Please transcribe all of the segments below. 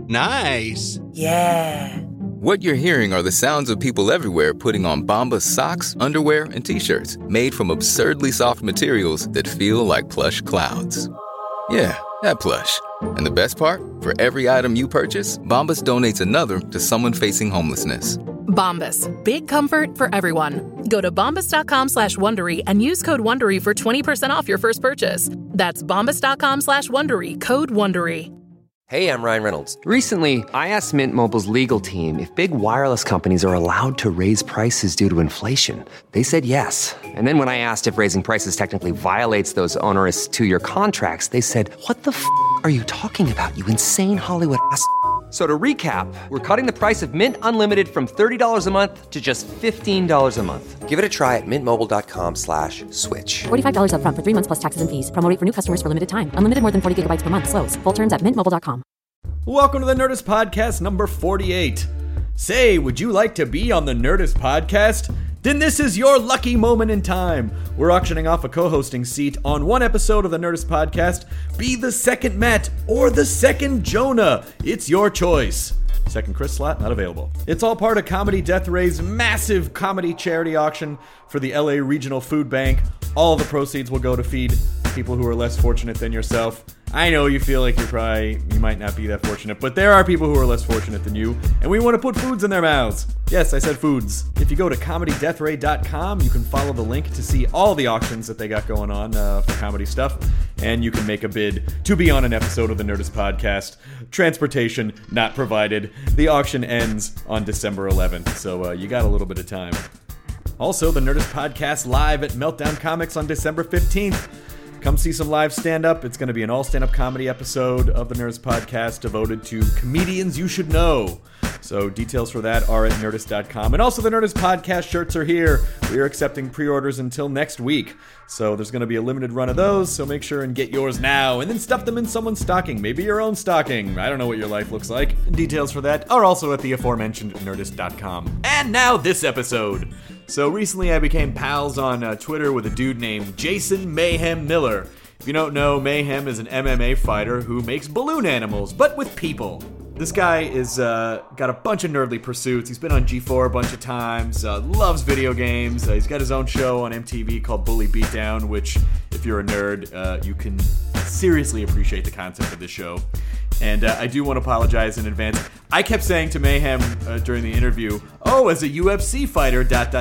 Nice. Yeah. What you're hearing are the sounds of people everywhere putting on Bombas socks, underwear, and T-shirts made from absurdly soft materials that feel like plush clouds. Yeah, that plush. And the best part? For every item you purchase, Bombas donates another to someone facing homelessness. Bombas. Big comfort for everyone. Go to bombas.com/Wondery and use code Wondery for 20% off your first purchase. That's bombas.com/Wondery, code Wondery. Hey, I'm Ryan Reynolds. Recently, I asked Mint Mobile's legal team if big wireless companies are allowed to raise prices due to inflation. They said yes. And then when I asked if raising prices technically violates those onerous two-year contracts, they said, "What the f*** are you talking about, you insane Hollywood ass?" So to recap, we're cutting the price of Mint Unlimited from $30 a month to just $15 a month. Give it a try at mintmobile.com/switch. $45 up front for 3 months plus taxes and fees. Promo rate for new customers for limited time. Unlimited more than 40 gigabytes per month. Slows full terms at mintmobile.com. Welcome to the Nerdist Podcast number 48. Say, would you like to be on the Nerdist Podcast? Then this is your lucky moment in time. We're auctioning off a co-hosting seat on one episode of the Nerdist Podcast. Be the second Matt or the second Jonah. It's your choice. Second Chris slot, not available. It's all part of Comedy Death Ray's massive comedy charity auction for the LA Regional Food Bank. All the proceeds will go to feed people who are less fortunate than yourself. I know you feel like you might not be that fortunate, but there are people who are less fortunate than you, and we want to put foods in their mouths. Yes, I said foods. If you go to comedydeathray.com, you can follow the link to see all the auctions that they got going on for comedy stuff, and you can make a bid to be on an episode of the Nerdist Podcast. Transportation not provided. The auction ends on December 11th, so you got a little bit of time. Also, the Nerdist Podcast live at Meltdown Comics on December 15th. Come see some live stand-up. It's going to be an all-stand-up comedy episode of the Nerdist Podcast devoted to comedians you should know. So details for that are at Nerdist.com. And also the Nerdist Podcast shirts are here. We are accepting pre-orders until next week. So there's going to be a limited run of those, so make sure and get yours now. And then stuff them in someone's stocking. Maybe your own stocking. I don't know what your life looks like. Details for that are also at the aforementioned Nerdist.com. And now this episode. So recently I became pals on Twitter with a dude named Jason Mayhem Miller. If you don't know, Mayhem is an MMA fighter who makes balloon animals, but with people. This guy is got a bunch of nerdly pursuits. He's been on G4 a bunch of times, loves video games. He's got his own show on MTV called Bully Beatdown, which, if you're a nerd, you can seriously appreciate the concept of this show. And I do want to apologize in advance. I kept saying to Mayhem during the interview, "Oh, as a UFC fighter, ...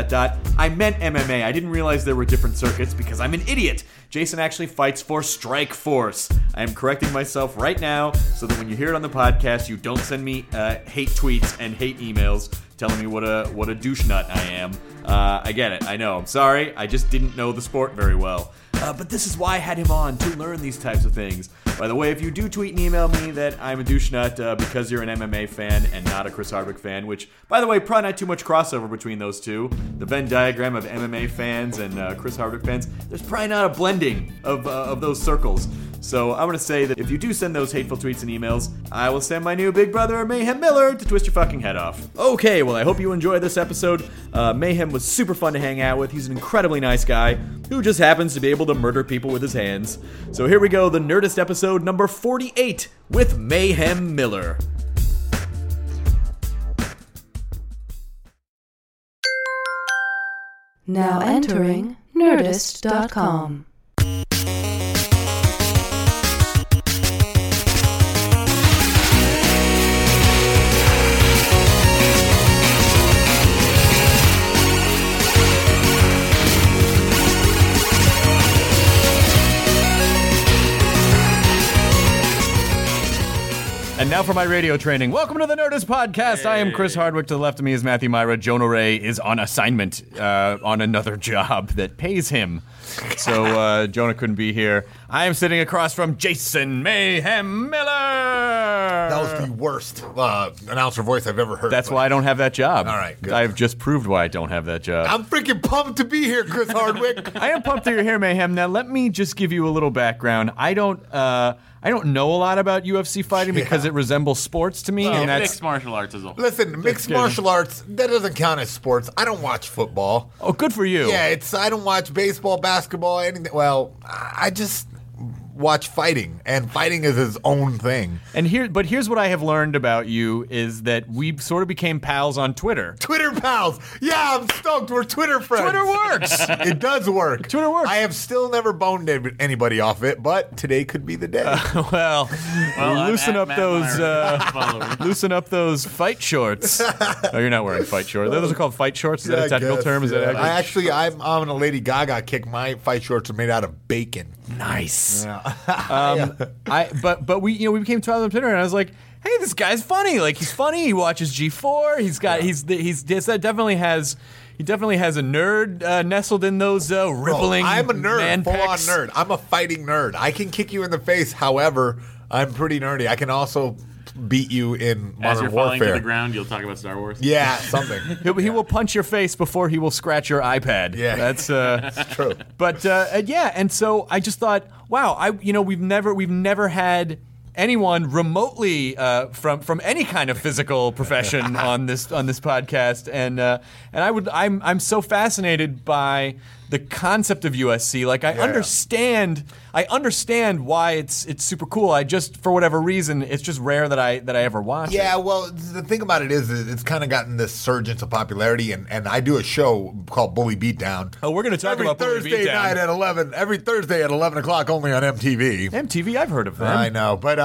I meant MMA. I didn't realize there were different circuits because I'm an idiot. Jason actually fights for Strike Force." I am correcting myself right now so that when you hear it on the podcast, you don't send me hate tweets and hate emails telling me what a douche nut I am. I get it. I know. I'm sorry. I just didn't know the sport very well. But this is why I had him on, to learn these types of things. By the way, if you do tweet and email me that I'm a douche nut because you're an MMA fan and not a Chris Hardwick fan, which, by the way, probably not too much crossover between those two. The Venn diagram of MMA fans and Chris Hardwick fans, there's probably not a blending of those circles. So I'm going to say that if you do send those hateful tweets and emails, I will send my new big brother, Mayhem Miller, to twist your fucking head off. Okay, well, I hope you enjoyed this episode. Mayhem was super fun to hang out with. He's an incredibly nice guy who just happens to be able to murder people with his hands. So here we go, the Nerdist episode number 48 with Mayhem Miller. Now entering Nerdist.com. And now for my radio training. Welcome to the Nerdist Podcast. Hey. I am Chris Hardwick. To the left of me is Matthew Myra. Jonah Ray is on assignment on another job that pays him. So Jonah couldn't be here. I am sitting across from Jason Mayhem Miller. That was the worst announcer voice I've ever heard. That's why I don't have that job. All right, good. I've just proved why I don't have that job. I'm freaking pumped to be here, Chris Hardwick. I am pumped that you're here, Mayhem. Now, let me just give you a little background. I don't know a lot about UFC fighting because it resembles sports to me. Well, and that's mixed martial arts is all. Listen, mixed martial arts, that doesn't count as sports. I don't watch football. Oh, good for you. Yeah, I don't watch baseball, basketball, anything. Well, watch fighting, and fighting is his own thing. And here's what I have learned about you is that we sort of became pals on Twitter. Twitter pals. Yeah, I'm stoked. We're Twitter friends. Twitter works. It does work. Twitter works. I have still never boned anybody off it, but today could be the day. Well, loosen up followers. loosen up those fight shorts. Oh, you're not wearing fight shorts. Those are called fight shorts. Is that a technical term? Is that accurate? I'm on a Lady Gaga kick. My fight shorts are made out of bacon. Nice. Yeah. But we became pals on Twitter, and I was like, hey, this guy's funny. Like, he's funny. He watches G4. He definitely has a nerd nestled in those rippling. Bro, I'm a nerd, full on pecs. nerd. I'm a fighting nerd. I can kick you in the face. However, I'm pretty nerdy. I can also beat you in Modern As you're falling to Warfare. the ground, you'll talk about Star Wars. Yeah, something. He will punch your face before he will scratch your iPad. Yeah. That's true. But yeah, and so I just thought, wow, we've never had anyone remotely from any kind of physical profession on this podcast, and I'm so fascinated by the concept of USC. Like, I understand why it's super cool. I just, for whatever reason, it's just rare that I ever watch it. Yeah, well, the thing about it is it's kind of gotten this surge into popularity, and I do a show called Bully Beatdown. Oh, we're going to talk every about Bully Thursday Beatdown. night at 11. Every Thursday at 11 o'clock, only on MTV. MTV, I've heard of them. I know, but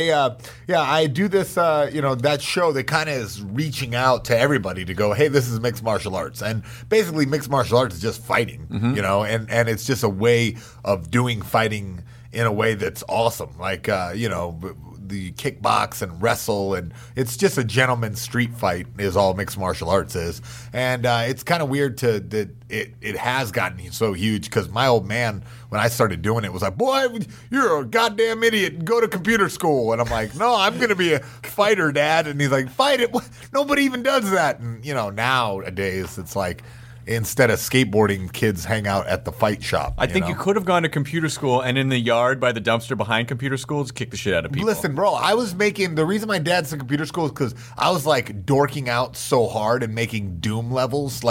I do this, that show that kind of is reaching out to everybody to go, hey, this is mixed martial arts, and basically mixed martial arts is just fighting, and it's just a way of doing fighting in a way that's awesome, like the kickbox and wrestle, and it's just a gentleman's street fight is all mixed martial arts is, and it's kind of weird that it has gotten so huge because my old man, when I started doing it, was like, boy, you're a goddamn idiot, go to computer school, and I'm like, no, I'm gonna be a fighter, Dad, and he's like, fight it, nobody even does that, and nowadays it's like, instead of skateboarding, kids hang out at the fight shop. I think you could have gone to computer school and in the yard by the dumpster behind computer school just kick the shit out of people. Listen, bro, the reason my dad said computer school is because I was like dorking out so hard and making Doom levels.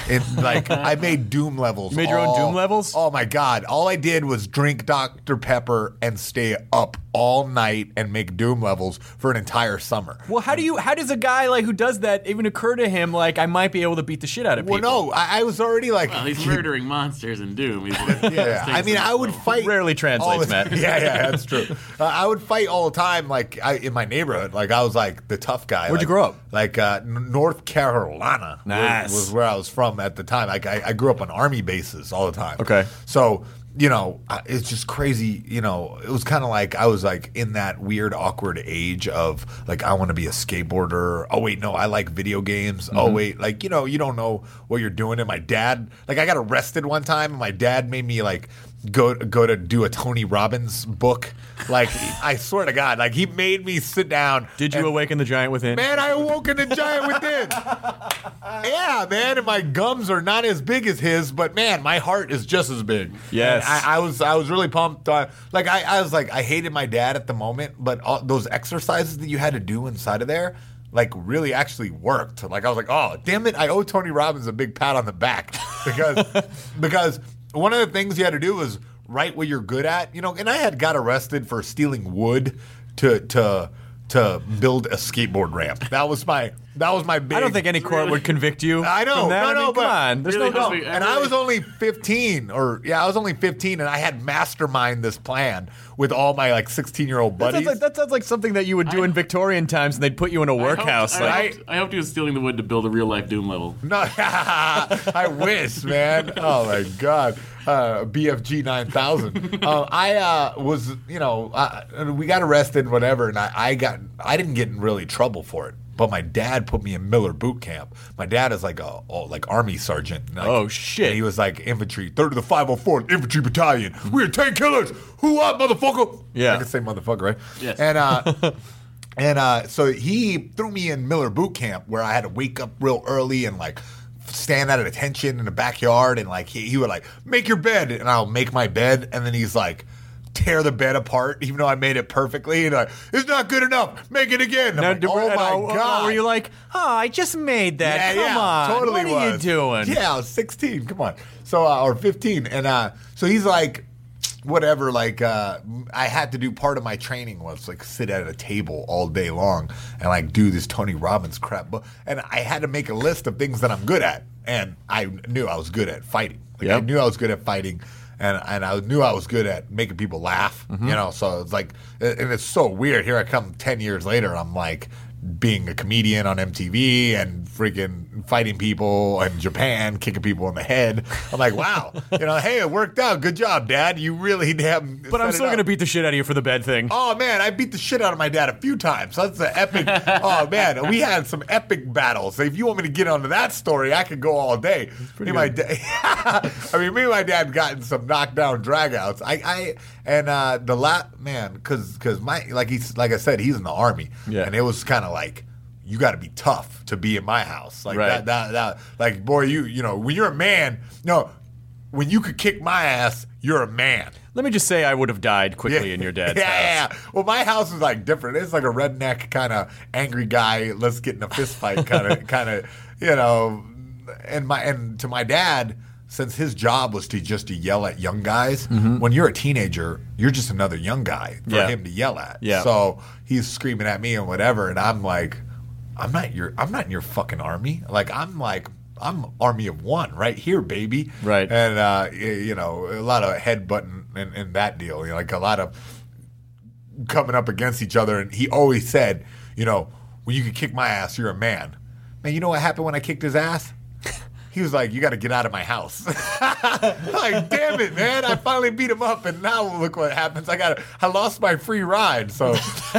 I made Doom levels. You made your own Doom levels? Oh my God. All I did was drink Dr. Pepper and stay up all night and make Doom levels for an entire summer. Well, how does a guy who does that even occur to him, I might be able to beat the shit out of people? Well, no, I was already like... Well, he's murdering monsters in Doom. Yeah, I mean, I would fight... Rarely translates, Matt. Yeah, that's true. I would fight all the time, in my neighborhood. I was the tough guy. Where'd you grow up? North Carolina. Nice. Was where I was from at the time. I grew up on army bases all the time. Okay. So... it's just crazy. It was kind of like I was in that weird, awkward age of I want to be a skateboarder. Oh wait, no, I like video games. Mm-hmm. Oh wait, you don't know what you're doing. And my dad, I got arrested one time, and my dad made me go to do a Tony Robbins book. I swear to God, he made me sit down. Did you awaken the giant within? Man, I awoken the giant within. Yeah, man, and my gums are not as big as his, but man, my heart is just as big. Yes. And I was really pumped. I hated my dad at the moment, but all those exercises that you had to do inside of there, really actually worked. I was like, oh, damn it, I owe Tony Robbins a big pat on the back because one of the things you had to do was write what you're good at, and I had got arrested for stealing wood to build a skateboard ramp. That was my big... I don't think any court would convict you. I know. From that. No, come on. There's really no. And I was only 15, I was only 15, and I had masterminded this plan with all my 16-year-old buddies. That sounds like something that you would do in Victorian times, and they'd put you in a workhouse. I hoped he was stealing the wood to build a real-life Doom level. No, I wish, man. Oh my God. BFG 9000. I was, we got arrested, whatever, and I didn't get in really trouble for it. But my dad put me in Miller boot camp. My dad is like army sergeant. Oh shit! And he was infantry, 3rd to the 504th Infantry Battalion. We're 10 killers. Who up, motherfucker? Yeah, I can say motherfucker, right? Yes. And so he threw me in Miller boot camp where I had to wake up real early and stand at attention in the backyard, and he would make your bed, and I'll make my bed, and then he's tear the bed apart, even though I made it perfectly, and it's not good enough. Make it again. I'm oh my God! Were you I just made that? Come on, totally. What are you doing? Yeah, I was 16. Come on. So or 15, and so he's whatever, like I had to do part of my training was like sit at a table all day long and like do this Tony Robbins crap. And I had to make a list of things that I'm good at. And I knew I was good at fighting. Like, I knew I was good at fighting. And I knew I was good at making people laugh, you know. So it's like, and it's so weird. Here I come 10 years later. I'm like being a comedian on MTV and freaking fighting people in Japan, kicking people in the head. I'm like, wow, you know, hey, it worked out. Good job, Dad. You really damn. But I'm still going to beat the shit out of you for the bed thing. Oh, man, I beat the shit out of my dad a few times. That's an epic. Oh, man, we had some epic battles. If you want me to get onto that story, I could go all day. Me and my dad got in some knockdown dragouts. Because like I said, he's in the Army. Yeah. And it was kind of like, you got to be tough to be in my house. Like that, like, boy, you know, when you're a man, when you could kick my ass, you're a man. Let me just say I would have died quickly in your dad's house. Yeah. Well, my house is like different. It's like a redneck kind of angry guy. Let's get in a fist fight kind of, you know. And to my dad, since his job was to yell at young guys, when you're a teenager, you're just another young guy for him to yell at. Yeah. So he's screaming at me and whatever, and I'm like, I'm not in your fucking army. Like I'm army of one right here, baby. Right. And you know, a lot of headbutting in that deal. You know, like a lot of coming up against each other. And he always said, you know, when you can kick my ass, you're a man. Man, you know what happened when I kicked his ass? He was like, you got to get out of my house. Like, damn it, man. I finally beat him up, and now look what happens. I lost my free ride. So,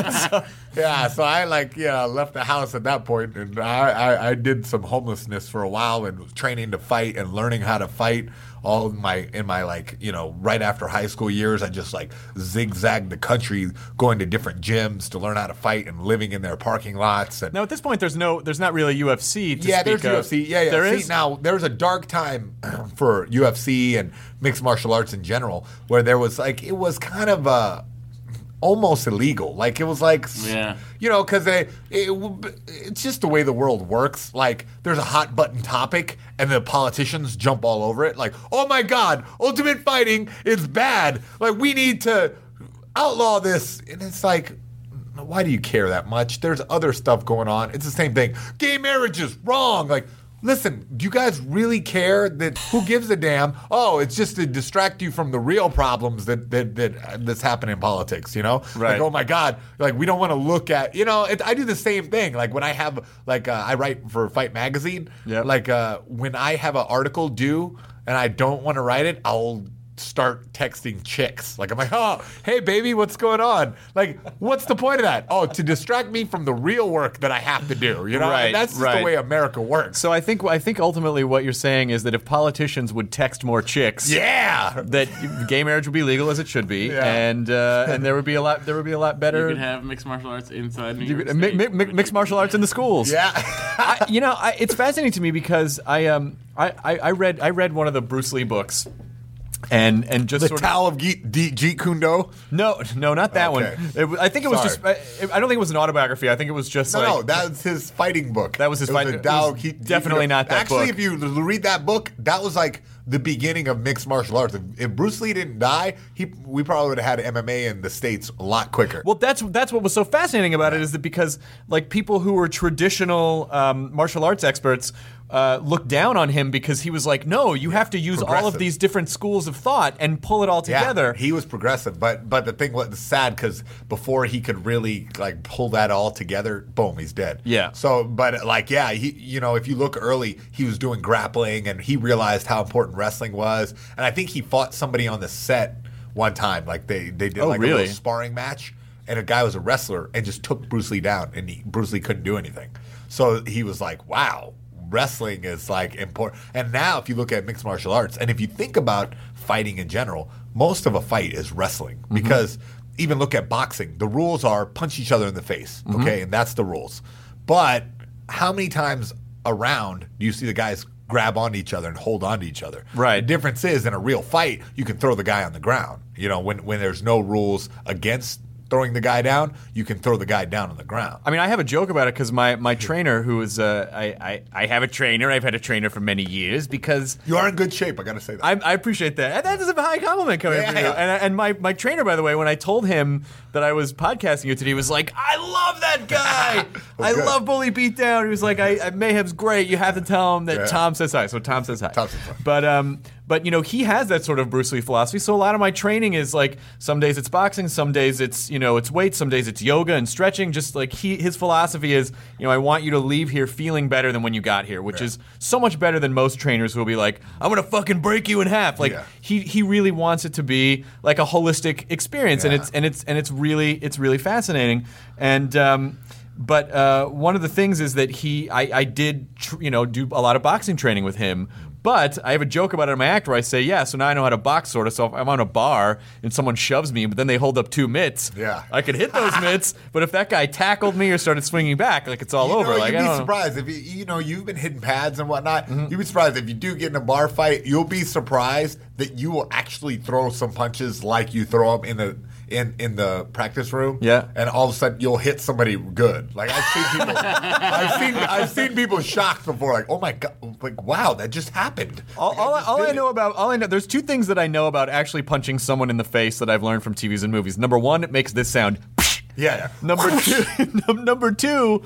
yeah, so I left the house at that point, and I did some homelessness for a while and was training to fight and learning how to fight. All in my like, you know, right after high school years, I just like zigzagged the country, going to different gyms to learn how to fight and living in their parking lots. And now at this point, there's not really UFC to speak there's of. UFC. Yeah. There See, is? now there's a dark time for UFC and mixed martial arts in general, where there was like, it was kind of almost illegal. Like it was like, you know, because it's just the way the world works. Like there's a hot button topic and the politicians jump all over it. Like, oh my God, ultimate fighting is bad. Like we need to outlaw this. And it's like, why do you care that much? There's other stuff going on. It's the same thing. Gay marriage is wrong. Like, listen, do you guys really care? That who gives a damn? Oh, it's just to distract you from the real problems that's happening in politics, you know? Right. Like, oh my God, like we don't want to look at, you know, I do the same thing. Like when I have, like I write for Fight Magazine, like when I have an article due and I don't want to write it, I'll start texting chicks. Like I'm like, oh, hey baby, what's going on? Like, what's the point of that? Oh, to distract me from the real work that I have to do. You know, Right, that's just right. the way America works. So I think ultimately what you're saying is that if politicians would text more chicks, that gay marriage would be legal as it should be, and there would be a lot better. You could have mixed martial arts inside New York mi- State. mixed martial arts in the schools. Yeah. It's fascinating to me because I read one of the Bruce Lee books. And just The sort Tao of Jeet Kune Do? No, not that Okay. one. I think it was just. I don't think it was an autobiography. I think it was just No, that's his fighting book. That was his fighting book. book. Definitely not that Actually, book. if you read that book, that was like the beginning of mixed martial arts. If Bruce Lee didn't die, we probably would have had MMA in the States a lot quicker. Well, that's what was so fascinating about it is that because like people who were traditional martial arts experts looked down on him because he was like, no, you have to use all of these different schools of thought and pull it all together. Yeah, he was progressive, but the thing was sad because before he could really like pull that all together, boom, he's dead. Yeah. So, but like, yeah, he, you know, if you look early, he was doing grappling and he realized how important wrestling was, and I think he fought somebody on the set one time, like they did a little sparring match, and a guy was a wrestler and just took Bruce Lee down, and Bruce Lee couldn't do anything. So he was like, wow. Wrestling is like important. And now if you look at mixed martial arts, and if you think about fighting in general, most of a fight is wrestling. Because even look at boxing, the rules are punch each other in the face, okay? And that's the rules. But how many times around do you see the guys grab onto each other and hold onto each other? Right. The difference is in a real fight, you can throw the guy on the ground. You know, when there's no rules against throwing the guy down, you can throw the guy down on the ground. I mean, I have a joke about it because my trainer, who is I have a trainer. I've had a trainer for many years because You are in good shape. I got to say that. I appreciate that. And that is a high compliment coming from you. And my trainer, by the way, when I told him that I was podcasting you today, he was like, I love that guy. I love Bully Beatdown. He was like, Mayhem's great. You have to tell him that Tom says hi. So Tom says hi. Tom says hi. But you know, he has that sort of Bruce Lee philosophy. So a lot of my training is like some days it's boxing, some days it's it's weights, some days it's yoga and stretching. Just like his philosophy is, I want you to leave here feeling better than when you got here, which is so much better than most trainers who will be like, I'm gonna fucking break you in half. Like he really wants it to be like a holistic experience, and it's really fascinating. And but one of the things is that I did do a lot of boxing training with him. But I have a joke about it in my act where I say, so now I know how to box, sort of. So if I'm on a bar and someone shoves me, but then they hold up 2 mitts, I could hit those mitts. But if that guy tackled me or started swinging back, like it's all over. Like you'd be surprised if you've been hitting pads and whatnot. You'd be surprised if you do get in a bar fight. You'll be surprised that you will actually throw some punches like you throw them in the practice room. And all of a sudden you'll hit somebody good. Like I've seen people, I've seen people shocked before. Like, oh my god, like wow, that just happened. There's 2 things that I know about actually punching someone in the face that I've learned from TVs and movies. Number 1, it makes this sound. Number two,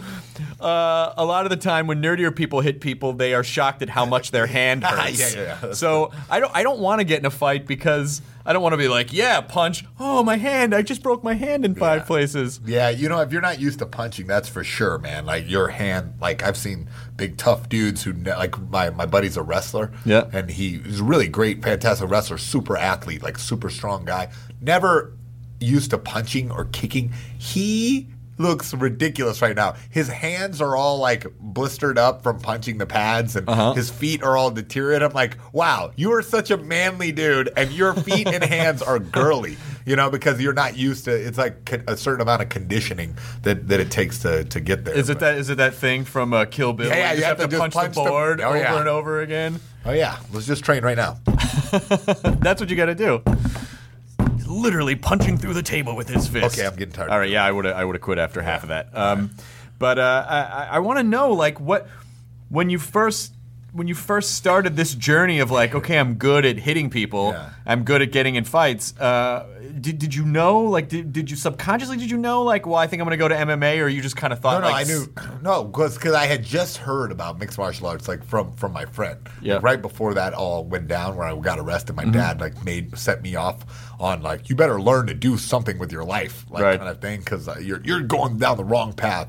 a lot of the time when nerdier people hit people, they are shocked at how much their hand hurts. So I don't want to get in a fight because I don't want to be like, punch. Oh, my hand! I just broke my hand in 5 places. Yeah, if you're not used to punching, that's for sure, man. Like your hand, like I've seen big tough dudes who, like my buddy's a wrestler. And he's a really great, fantastic wrestler, super athlete, like super strong guy. Never used to punching or kicking. He looks ridiculous right now. His hands are all like blistered up from punching the pads, and his feet are all deteriorated. I'm like, wow, you are such a manly dude, and your feet and hands are girly. Because you're not used to. It's like a certain amount of conditioning that it takes to get there. Is it that thing from Kill Bill? Yeah, you have to punch the board over and over again. Oh yeah, let's just train right now. That's what you got to do. Literally punching through the table with his fist. Okay, I'm getting tired. All right, I would have quit after half of that. But I want to know, like, when you first started this journey of like, okay, I'm good at hitting people, I'm good at getting in fights. Did you know? Like, did you subconsciously know? Like, well, I think I'm going to go to MMA, or you just kind of thought? No, I knew. No, because I had just heard about mixed martial arts, like from my friend. Yeah. Right before that all went down, where I got arrested, my dad set me off on like, you better learn to do something with your life, like kind of thing, because you're going down the wrong path.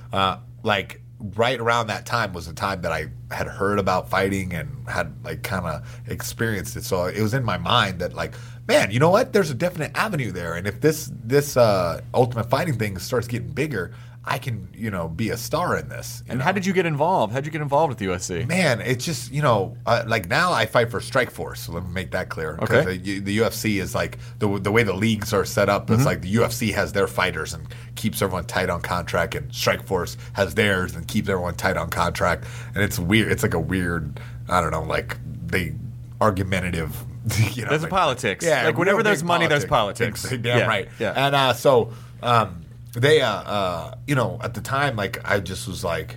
Like right around that time was the time that I had heard about fighting and had like kind of experienced it. So it was in my mind that like, man, you know what? There's a definite avenue there, and if this Ultimate Fighting thing starts getting bigger, I can, be a star in this. And how did you get involved? How did you get involved with the UFC? Man, it's just, like now I fight for Strikeforce, so let me make that clear. Okay. The UFC is like, the way the leagues are set up, it's like the UFC has their fighters and keeps everyone tight on contract, and Strikeforce has theirs and keeps everyone tight on contract. And it's weird. It's like a weird, I don't know, like they argumentative. There's like, politics. Yeah, like whenever there's money, there's politics. Damn right. Yeah. And so they, at the time, like I just was like,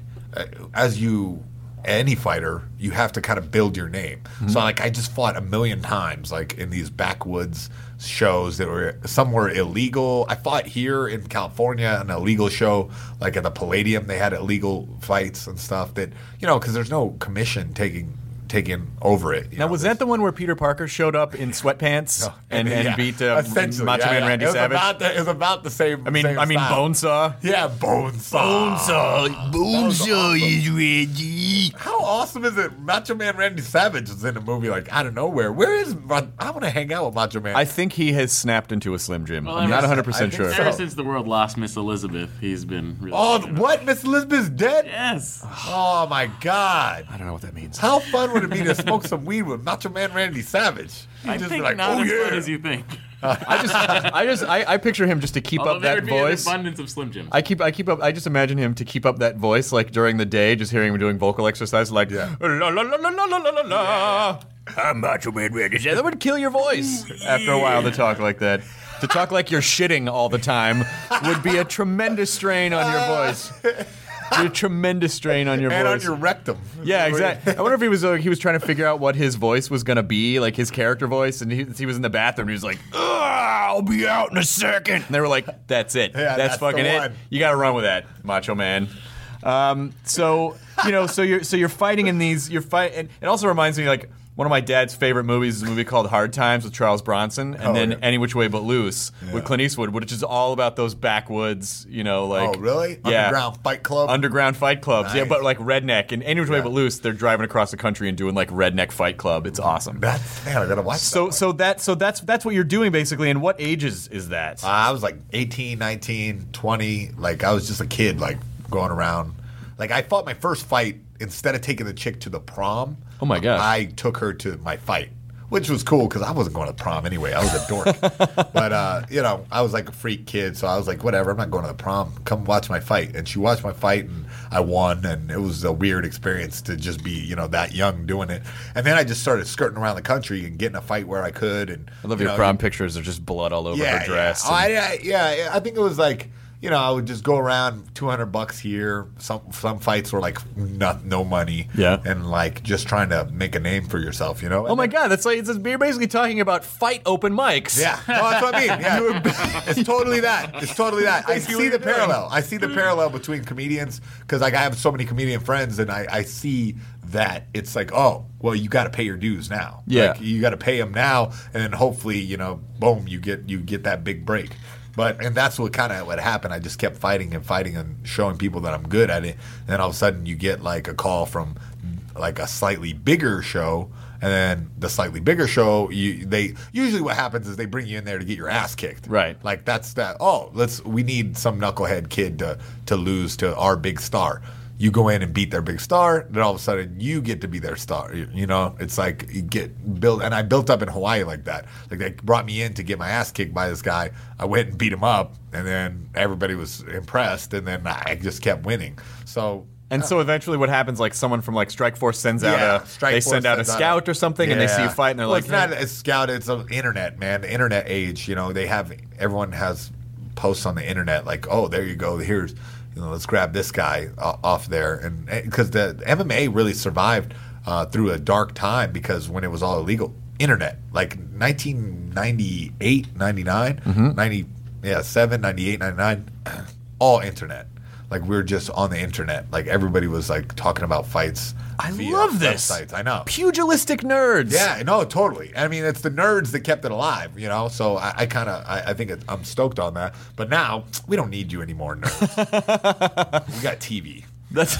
any fighter, you have to kind of build your name. So like I just fought 1,000,000 times, like in these backwoods shows that were some were illegal. I fought here in California an illegal show, like at the Palladium. They had illegal fights and stuff that because there's no commission taking over it. Now, was that the one where Peter Parker showed up in sweatpants and beat Macho Man Randy Savage? It was about the same. I mean, Bonesaw. Yeah, Bonesaw is ready. How awesome is it? Macho Man Randy Savage was in a movie like out of nowhere. Where is? I want to hang out with Macho Man. I think he has snapped into a Slim Jim. Well, I'm not 100% sure. Ever since the world lost Miss Elizabeth, he's been really. Oh, what? Miss Elizabeth's dead? Yes. Oh my God. I don't know what that means. How fun would it be to smoke some weed with Macho Man Randy Savage? I think like, not as fun as you think. I picture him just to keep up that voice. An abundance of Slim Jims. I just imagine him to keep up that voice like during the day, just hearing him doing vocal exercises like la la la la la la la la. I'm Macho Man Randy Savage. That would kill your voice after a while to talk like that. To talk like you're shitting all the time would be a tremendous strain on your voice. A tremendous strain on your voice. And on your rectum. Yeah, exactly. I wonder if he was trying to figure out what his voice was going to be, like his character voice, and he was in the bathroom, and he was like, I'll be out in a second. And they were like, that's it. Yeah, that's fucking it. You got to run with that, Macho Man. So you're fighting in these, and it also reminds me, like, one of my dad's favorite movies is a movie called Hard Times with Charles Bronson, and Any Which Way But Loose with Clint Eastwood, which is all about those backwoods, like... Oh, really? Yeah. Underground fight club? Underground fight clubs, nice. yeah, but like redneck. And Any Which Way But Loose, they're driving across the country and doing like redneck fight club. It's awesome. Man, I gotta watch that. So that's what you're doing basically, and what ages is that? I was like 18, 19, 20. Like, I was just a kid, like, going around. Like, I fought my first fight, instead of taking the chick to the prom... Oh my God. I took her to my fight, which was cool because I wasn't going to prom anyway. I was a dork. But, I was like a freak kid, so I was like, whatever, I'm not going to the prom. Come watch my fight. And she watched my fight, and I won, and it was a weird experience to just be, that young doing it. And then I just started skirting around the country and getting a fight where I could. And I love your prom pictures. There's just blood all over her dress. Yeah. I think it was like... I would just go around $200 here. Some fights were like no money. Yeah. And like just trying to make a name for yourself, Oh my God, that's like you're basically talking about fight open mics. Yeah. No, that's what I mean. Yeah. It's totally that. I see the parallel. I see the parallel between comedians because like I have so many comedian friends and I see that it's like, oh, well, you got to pay your dues now. Yeah. Like, you got to pay them now, and then hopefully, boom, you get that big break. And that's what happened. I just kept fighting and showing people that I'm good at it. And then all of a sudden you get like a call from like a slightly bigger show. And then the slightly bigger show, usually what happens is they bring you in there to get your ass kicked. Right. Like that's that. Oh, we need some knucklehead kid to lose to our big star. You go in and beat their big star, then all of a sudden you get to be their star. It's like you get built, and I built up in Hawaii like that. Like they brought me in to get my ass kicked by this guy. I went and beat him up, and then everybody was impressed, and then I just kept winning. So eventually, what happens? Like someone from like Strike Force sends out a scout or something, and they see you fight, and they're like, it's not a scout. It's an internet, man. The internet age. Everyone has posts on the internet like, oh, there you go. Here's. Let's grab this guy off there. And because the MMA really survived through a dark time because when it was all illegal. Internet, like 1998, 99, 97, 98, 99, all internet. Like we were just on the internet. Like everybody was like talking about fights. I love this. Websites. I know. Pugilistic nerds. Yeah, no, totally. I mean, it's the nerds that kept it alive, So I think I'm stoked on that. But now we don't need you anymore, nerds. We got TV. That's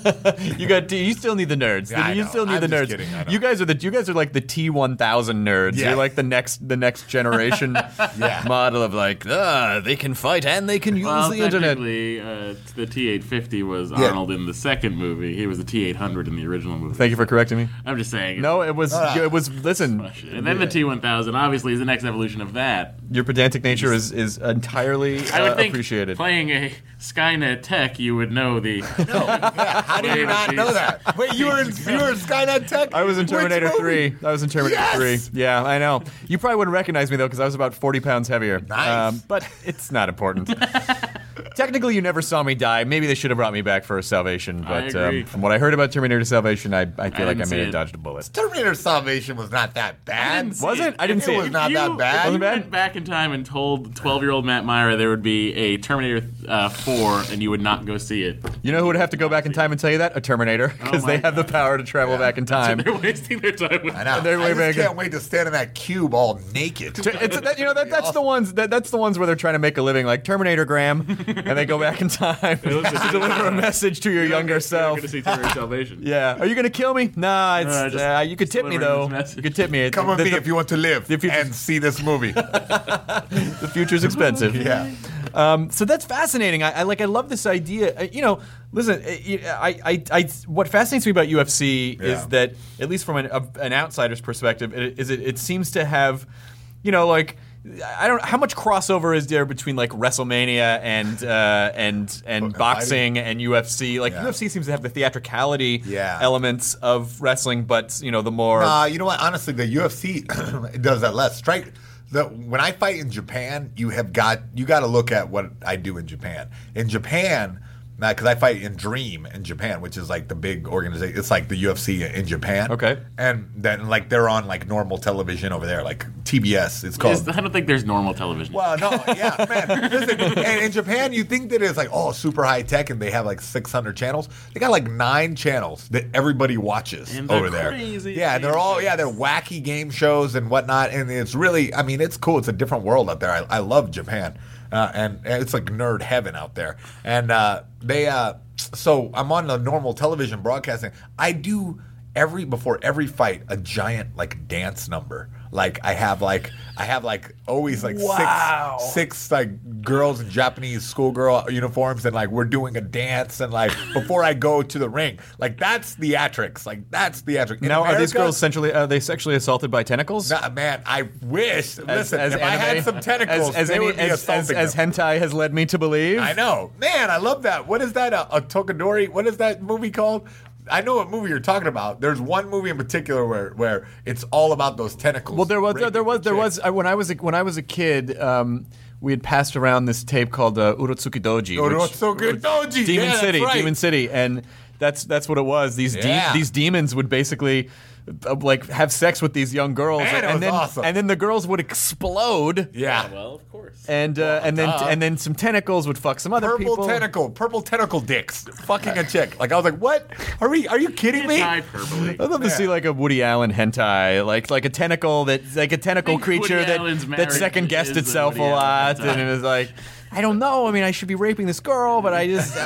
you still need the nerds. Yeah, you still need the nerds. Kidding, you guys are like the T1000 nerds. Yeah. You're like the next generation model of like they can fight and they can use the internet. The T850 was Arnold in the second movie. He was the T800 in the original movie. Thank you for correcting me. I'm just saying. No, it was listen. And then the T1000 obviously is the next evolution of that. Your pedantic nature is entirely I would think appreciated. Playing a Skynet tech, you would know the. How do you not know that? Wait, you were in Skynet Tech? I was in Terminator 3. I was in Terminator 3. Yeah, I know. You probably wouldn't recognize me, though, because I was about 40 pounds heavier. Nice. But it's not important. Technically, you never saw me die. Maybe they should have brought me back for Salvation. But from what I heard about Terminator Salvation, I feel like I may have dodged a bullet. Terminator Salvation was not that bad. Was it? I didn't see it. It was not that bad. If you went back in time and told 12-year-old Matt Myra there would be a Terminator 4 and you would not go see it. You know who would have to go back in time and tell you that? A Terminator. Because they have the power to travel back in time. So they're wasting their time with I know. I just can't wait to stand in that cube all naked. That's the ones. That's the ones where they're trying to make a living, like Terminator Graham, and they go back in time to deliver a message to your younger self. You're going to see Terminator Salvation. Yeah. Are you going to kill me? Nah. You could tip me though. You could tip me. Come with me if you want to live and see this movie. The future's expensive. Yeah. So that's fascinating. I love this idea. Listen. What fascinates me about UFC is that, at least from an outsider's perspective, it seems to have, I don't. How much crossover is there between like WrestleMania and boxing and UFC? Like UFC seems to have the theatricality elements of wrestling, but the more. You know what? Honestly, the UFC does that less. when I fight in Japan, you got to look at what I do in Japan. In Japan, because I fight in Dream in Japan, which is like the big organization. It's like the UFC in Japan. Okay. And then like they're on like normal television over there, like TBS. It's called. I don't think there's normal television. Well, no, yeah, man. Listen, and in Japan, you think that it's like, oh, super high tech, and they have like 600 channels. They got like 9 channels that everybody watches and they're over there. Crazy yeah, they're all they're wacky game shows and whatnot, and it's really, I mean, it's cool. It's a different world out there. I love Japan. And it's like nerd heaven out there. And so I'm on the normal television broadcasting. I do before every fight a giant like dance number. Like I have always like six like girls in Japanese schoolgirl uniforms, and like we're doing a dance, and like before I go to the ring, like that's theatrics. Like that's theatrics. In Now, America, are these girls are they sexually assaulted by tentacles? Nah, man, I wish. Listen, if I had some tentacles, as they would be assaulting as them. hentai has led me to believe. I know. Man, I love that. What is that? A Tokadori? What is that movie called? I know what movie you're talking about. There's one movie in particular where it's all about those tentacles. Well, there was when I was a kid. We had passed around this tape called Urotsuki Doji. Urotsuki Doji, Demon City, and that's what it was. These demons would basically like have sex with these young girls, Man, and then the girls would explode. Yeah, well, of course. And then some tentacles would fuck some other people. Purple tentacle dicks fucking a chick. Like I was like, what? Are you kidding me? Hyperbole. I'd love to see like a Woody Allen hentai, like a tentacle creature that second guessed itself a lot, and it was like, I don't know. I mean, I should be raping this girl, but I just,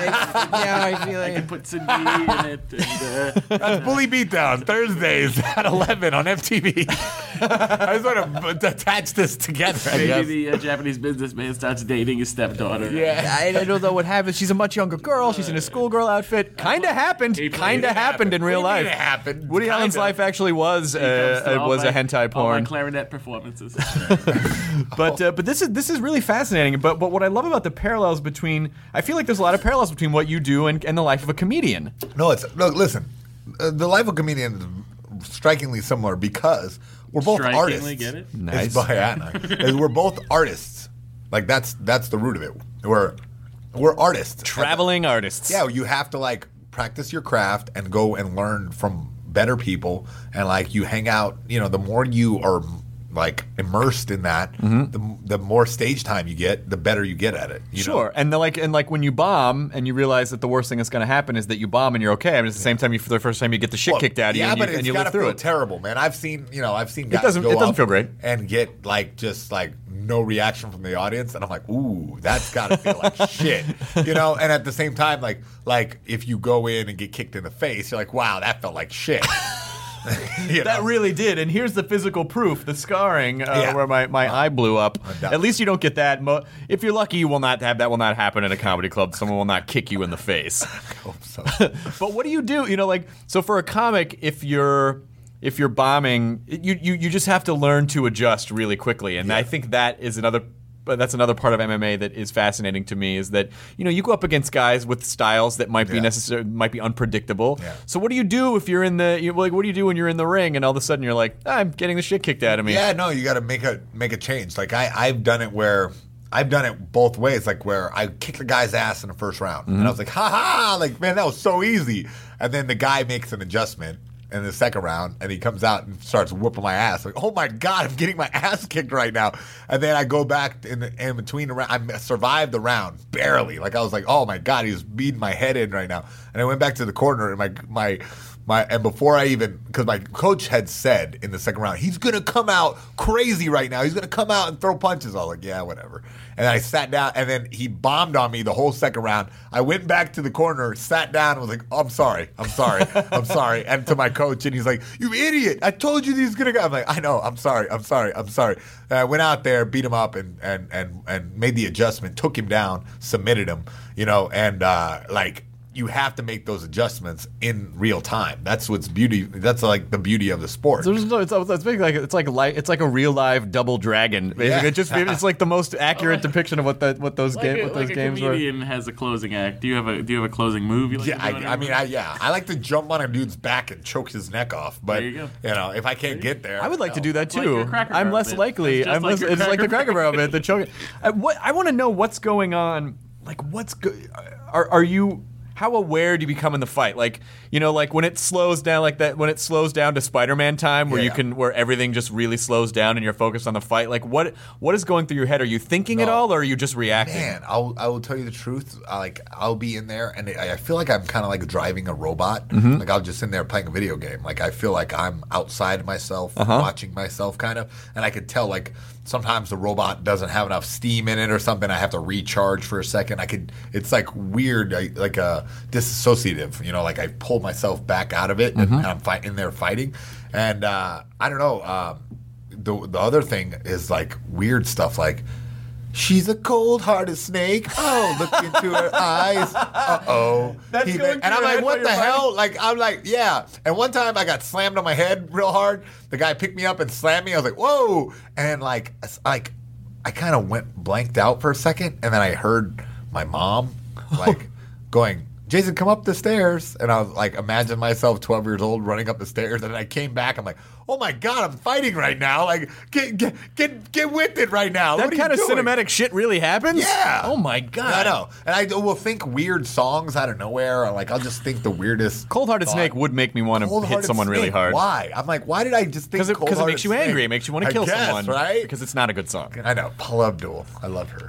I feel like I can put Cindy in it. And, That's Bully Beatdown, Thursdays at 11 on FTV. I just want to attach this together. maybe the Japanese businessman starts dating his stepdaughter. Yeah. I don't know what happened. She's a much younger girl. She's in a schoolgirl outfit. Kind of happened. Kind of happened in real life. It happened. Woody Allen's life actually was a hentai All my porn. clarinet performances. But this is really fascinating. But what I love about the parallels between, I feel like there's a lot of parallels between what you do and the life of a comedian. No, listen, the life of a comedian is strikingly similar because we're both artists. Get it? Nice. We're both artists. Like that's the root of it. We're artists. Traveling artists. Yeah, you have to like practice your craft and go and learn from better people, and like you hang out. You know, the more you are like immersed in that, the more stage time you get, the better you get at it. You know? And like when you bomb and you realize that the worst thing that's going to happen is that you bomb and you're okay. I mean, it's the same time for the first time you get the shit kicked out of you. Yeah, but and you gotta live through feel it. terrible, man. I've seen guys it doesn't feel great and get like just like no reaction from the audience, and I'm like, ooh, that's gotta feel like shit, And at the same time, like if you go in and get kicked in the face, you're like, wow, that felt like shit. That really did, and here's the physical proof: the scarring where my eye blew up. At least you don't get that. If you're lucky, you will not have that. Will not happen at a comedy club. Someone will not kick you in the face. I hope so. But what do you do? So for a comic, if you're bombing, you just have to learn to adjust really quickly, and I think that is another. But that's another part of MMA that is fascinating to me, is that you go up against guys with styles that might be might be unpredictable. Yeah. So what do you do if you're in what do you do when you're in the ring and all of a sudden you're like, I'm getting the shit kicked out of me? Yeah, no, you got to make a change. Like I've done it both ways. Like where I kicked the guy's ass in the first round, and I was like, ha ha, like man, that was so easy. And then the guy makes an adjustment in the second round, and he comes out and starts whooping my ass. Like, oh my God, I'm getting my ass kicked right now. And then I go back in between the round. I survived the round barely. Like I was like, oh my God, he's beating my head in right now. And I went back to the corner, and and before because my coach had said in the second round, he's gonna come out crazy right now. He's gonna come out and throw punches. I was like, yeah, whatever. And I sat down, and then he bombed on me the whole second round. I went back to the corner, sat down, and was like, oh, I'm sorry. I'm sorry. And to my coach, and he's like, you idiot. I told you he was going to go. I'm like, I know. I'm sorry. And I went out there, beat him up, and made the adjustment, took him down, submitted him, and you have to make those adjustments in real time. That's what's beauty. That's like the beauty of the sport. So it's like a real live Double Dragon. Basically, it's like the most accurate depiction of what those games were. A comedian has a closing act. Do you have a closing move? You like to do I like to jump on a dude's back and choke his neck off. But there you go. If I can't get there, I would like to do that too. Like I'm less likely. It's like the Cracker Barrel bit. The choking. I want to know what's going on. Like, what's good? Are you? How aware do you become in the fight? Like, like when it slows down like that, when it slows down to Spider-Man time where where everything just really slows down and you're focused on the fight. Like what is going through your head? Are you thinking at all or are you just reacting? Man, I will tell you the truth. I'll be in there and I feel like I'm kind of like driving a robot. Mm-hmm. Like I'll just in there playing a video game. Like I feel like I'm outside myself, watching myself kind of. And I could tell like sometimes the robot doesn't have enough steam in it or something. I have to recharge for a second. It's like weird, like a disassociative, like I pull myself back out of it and I'm in there fighting. And I don't know, the other thing is like weird stuff like, she's a cold-hearted snake. Oh, look into her eyes. Uh-oh. And I'm like, what the hell? Like, I'm like, yeah. And one time I got slammed on my head real hard. The guy picked me up and slammed me. I was like, whoa. And like I kind of went blanked out for a second. And then I heard my mom like going, Jason, come up the stairs. And I was like, imagine myself 12 years old running up the stairs. And then I came back. I'm like, oh my God, I'm fighting right now. Like, get with it right now. That kind of cinematic shit really happens? Yeah. Oh my God. I know. And I will think weird songs out of nowhere. Or like, I'll just think the weirdest. Cold-hearted snake would make me want to hit someone really hard. Why? I'm like, why did I just think Because it makes you angry. It makes you want to kill someone. Right? Because it's not a good song. I know. Paula Abdul. I love her.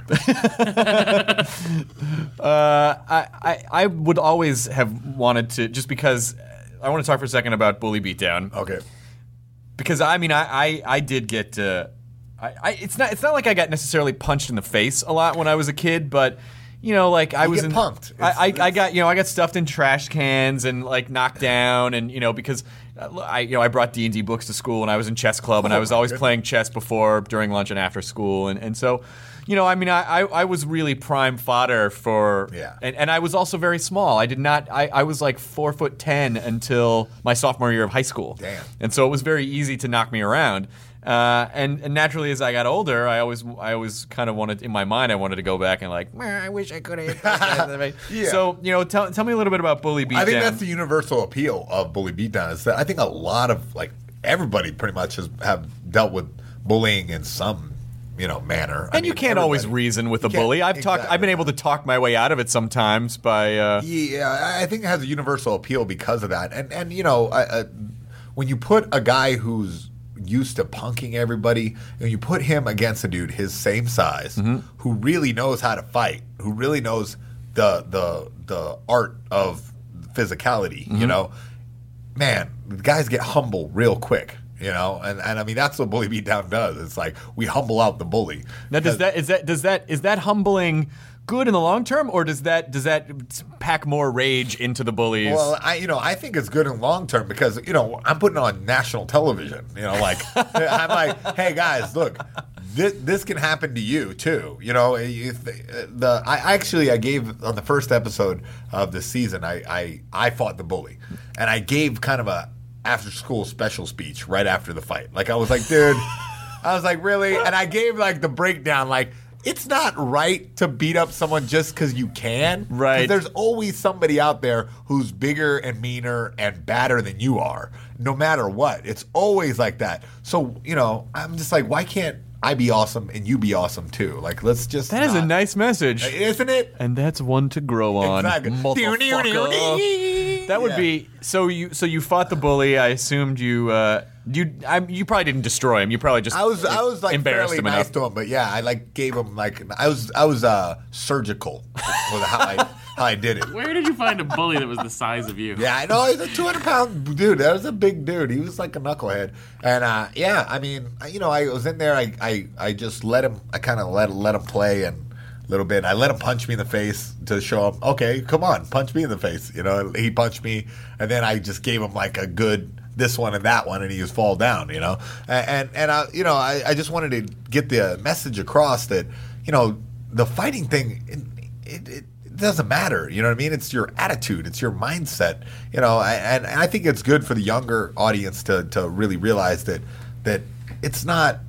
I would always have wanted to, just because I want to talk for a second about Bully Beatdown. Okay. Because I did get it's not like I got necessarily punched in the face a lot when I was a kid, but like I was punked. I got stuffed in trash cans and like knocked down, and because I brought D&D books to school and I was in chess club and I was always playing chess before, during lunch and after school, and so I was really prime fodder for, and I was also very small. I was like 4'10" until my sophomore year of high school. Damn. And so it was very easy to knock me around. And naturally, as I got older, I always kind of wanted, in my mind, I wanted to go back and like, I wish I could have. Yeah. So tell me a little bit about Bully Beatdown. I think that's the universal appeal of Bully Beatdown, is that I think a lot of like everybody pretty much have dealt with bullying in some manner. And you can't always reason with a bully. I've been able to talk my way out of it sometimes by. Yeah, I think it has a universal appeal because of that. And when you put a guy who's used to punking everybody, and you put him against a dude his same size, who really knows how to fight, who really knows the art of physicality, man, the guys get humble real quick. And I mean that's what Bully Beatdown does. It's like we humble out the bully. Now, is that humbling good in the long term, or does that pack more rage into the bullies? Well, I think it's good in the long term because I'm putting on national television. Like I'm like, hey guys, look, this can happen to you too. I gave on the first episode of the season, I fought the bully, and I gave kind of a after school special speech right after the fight. Like I was like, dude, I was like, really? And I gave like the breakdown, like, it's not right to beat up someone just because you can. Right. 'Cause there's always somebody out there who's bigger and meaner and badder than you are, no matter what. It's always like that. So, I'm just like, why can't I be awesome and you be awesome too? Like, let's just. That is a nice message. Isn't it? And that's one to grow on. Exactly. Motherfucker. That would be so. You fought the bully. I assumed you probably didn't destroy him. You probably just I was like embarrassed fairly him nice enough. to him, but yeah, I like gave him like I was surgical with how I did it. Where did you find a bully that was the size of you? Yeah, I know, he's a 200-pound dude. That was a big dude. He was like a knucklehead. And I mean, I was in there. I just let him. I kind of let him play and a little bit. I let him punch me in the face to show him, okay, come on, punch me in the face. He punched me, and then I just gave him like a good this one and that one, and he just fall down. And I just wanted to get the message across that the fighting thing. doesn't matter. You know what I mean? It's your attitude. It's your mindset. You know, and I think it's good for the younger audience to really realize that it's not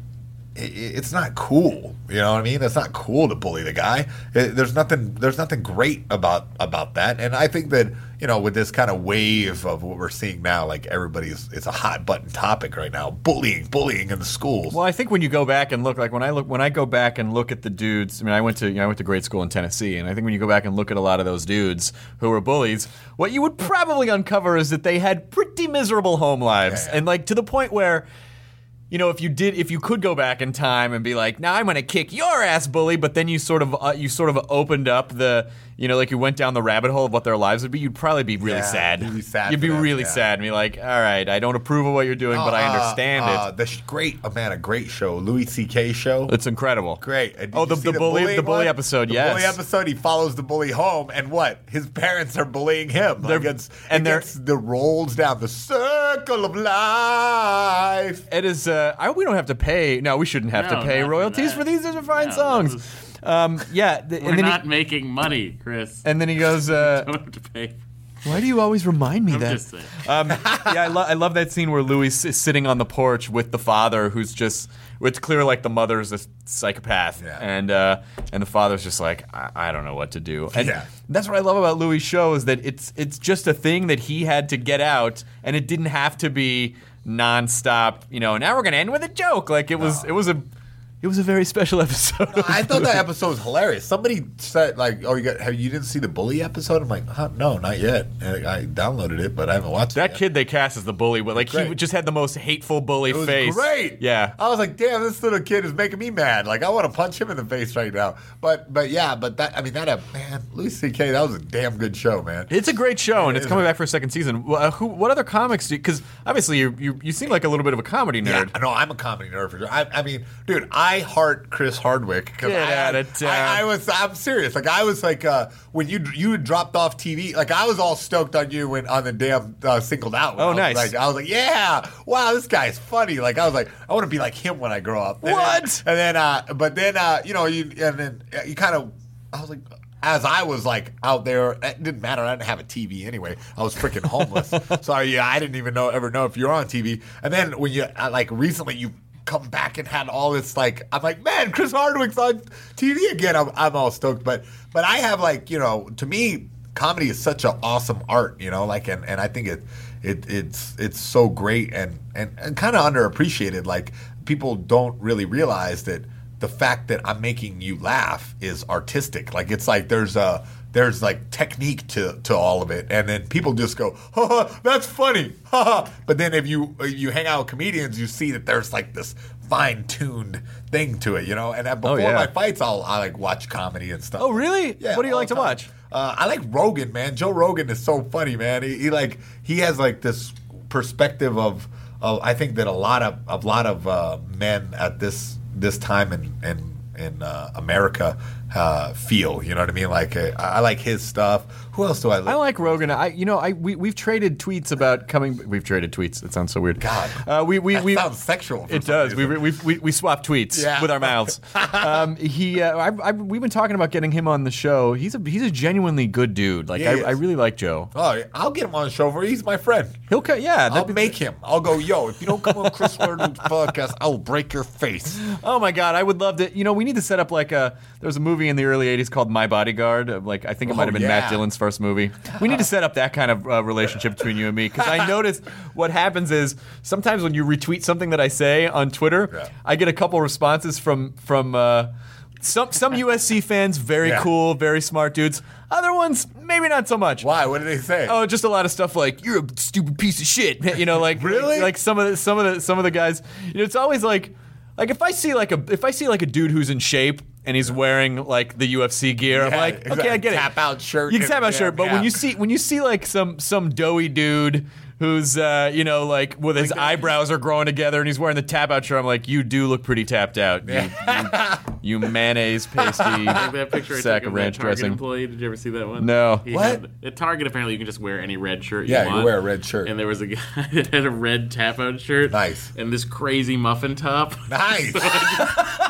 cool. You know what I mean? It's not cool to bully the guy. There's nothing great about that. And I think that, you know, with this kind of wave of what we're seeing now, like it's a hot button topic right now. Bullying in the schools. Well, I think when you go back and look, like when I go back and look at the dudes, I mean, I went to grade school in Tennessee, and I think when you go back and look at a lot of those dudes who were bullies, what you would probably uncover is that they had pretty miserable home lives, and like to the point where, you know, if you could go back in time and be like, now I'm going to kick your ass, bully, but then you sort of opened up the, you know, like you went down the rabbit hole of what their lives would be, you'd probably be really sad. You'd be sad. You'd be really sad and be like, all right, I don't approve of what you're doing, but I understand it. A great show, Louis C.K. show. It's incredible. Great. The bully episode, yes. The bully episode, he follows the bully home, and what? His parents are bullying him. It rolls down the circle of life. It is. We don't have to pay. No, we shouldn't have to pay royalties for these. These are fine songs. We're not making money, Chris. And then he goes, don't have to pay. Why do you always remind me that? Just saying. I love that scene where Louis is sitting on the porch with the father, who's just. It's clear like the mother's a psychopath, and the father's just like, I don't know what to do. And that's what I love about Louis' show is that it's just a thing that he had to get out, and it didn't have to be nonstop. You know, now we're gonna end with a joke. Like it was a very special episode. No, I thought that episode was hilarious. Somebody said, like, "Oh, you didn't see the bully episode?" I'm like, "No, not yet." And I downloaded it, but I haven't watched it. That kid they cast as the bully, but like he just had the most hateful bully face. Great. Yeah. I was like, "Damn, this little kid is making me mad. Like, I want to punch him in the face right now." But Louis C.K. that was a damn good show, man. It's a great show, and it's coming back for a second season. What other comics do? Because obviously you seem like a little bit of a comedy nerd. Yeah, no, I'm a comedy nerd for sure. I mean, dude, I heart Chris Hardwick because I'm serious. Like I was like when you had dropped off TV, like I was all stoked on you on the damn Singled Out. Nice. I was like, yeah, wow, this guy's funny. Like I was like, I want to be like him when I grow up. What? But then you kind of, I was like. As I was like out there, it didn't matter. I didn't have a TV anyway. I was freaking homeless, so I didn't even ever know if you were on TV. And then when you like recently, you come back and had all this like, I'm like, man, Chris Hardwick's on TV again. I'm all stoked. But I have like, you know, to me, comedy is such an awesome art, you know, like, and I think it's so great and kind of underappreciated. Like people don't really realize that. The fact that I'm making you laugh is artistic. Like it's like there's like technique to all of it, and then people just go, "Ha ha, that's funny." Ha ha. But then if you hang out with comedians, you see that there's like this fine-tuned thing to it, you know. And before my fights, I like watch comedy and stuff. Oh really? Yeah. What do you like to watch? I like Rogan, man. Joe Rogan is so funny, man. He has like this perspective of I think that a lot of men at this time in America feel, you know what I mean? Like I like his stuff. Who else do I like? I like Rogan. We've traded tweets about coming. We've traded tweets. It sounds so weird. God, that sounds sexual. It does. We swap tweets with our mouths. We've been talking about getting him on the show. He's a genuinely good dude. Like I really like Joe. Oh, I'll get him on the show for you. He's my friend. He'll come. Yeah, I'll make him. I'll go. Yo, if you don't come on Chris Hardwick's podcast, I will break your face. Oh my God, I would love to. You know, we need to set up like there was a movie in the early '80s called My Bodyguard. Like I think it might have been Matt Dillon's first movie. We need to set up that kind of relationship between you and me, because I notice what happens is sometimes when you retweet something that I say on Twitter, I get a couple responses from some USC fans, very cool, very smart dudes. Other ones, maybe not so much. Why? What did they say? Oh, just a lot of stuff like "you're a stupid piece of shit." You know, like really, like some of the guys. You know, it's always like if I see like a dude who's in shape and he's wearing like the UFC gear, I'm like, exactly. Okay, I get it. Tap out shirt. You can tap out shirt, but when you see like some doughy dude who's like with his eyebrows are growing together and he's wearing the tap out shirt, I'm like, you do look pretty tapped out. You mayonnaise pasty that picture sack I took of ranch Target dressing. Employee. Did you ever see that one? No. At Target, apparently you can just wear any red shirt you want. Yeah, you wear a red shirt. And there was a guy that had a red tap out shirt. Nice. And this crazy muffin top. Nice.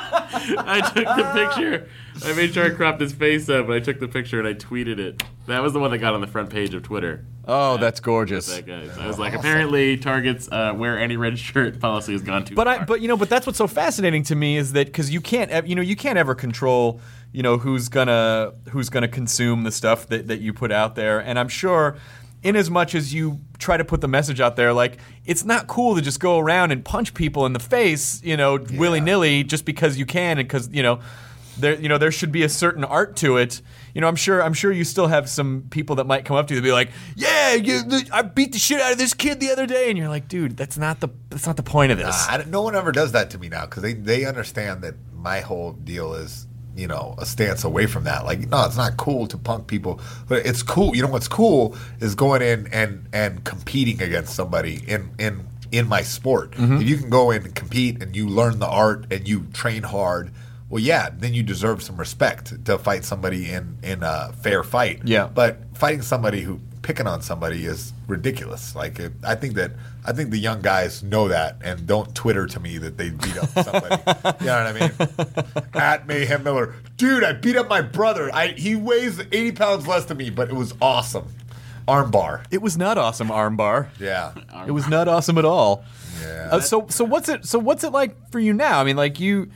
I took the picture. I made sure I cropped his face up, but I took the picture and I tweeted it. That was the one that got on the front page of Twitter. Oh, that's gorgeous. That guy. So I was like, apparently Target's wear any red shirt policy has gone too far. But that's what's so fascinating to me is that because you can't ever control who's gonna consume the stuff that you put out there, and I'm sure, in as much as you try to put the message out there, like it's not cool to just go around and punch people in the face, willy nilly just because you can, and because there should be a certain art to it. I'm sure you still have some people that might come up to you and be like, "Yeah, I beat the shit out of this kid the other day," and you're like, "Dude, that's not the point of this." No one ever does that to me now because they understand that my whole deal is a stance away from that. Like, no, it's not cool to punk people, but it's cool. What's cool is going in and competing against somebody in my sport. If you can go in and compete and you learn the art and you train hard. Well, yeah, then you deserve some respect to fight somebody in a fair fight. Yeah. But fighting somebody who picking on somebody is ridiculous. Like, I think the young guys know that and don't Twitter to me that they beat up somebody. You know what I mean? At Mayhem Miller, dude, I beat up my brother. He weighs 80 pounds less than me, but it was awesome. Armbar. It was not awesome, armbar. Yeah. It was not awesome at all. Yeah. So what's it like for you now? I mean, like you've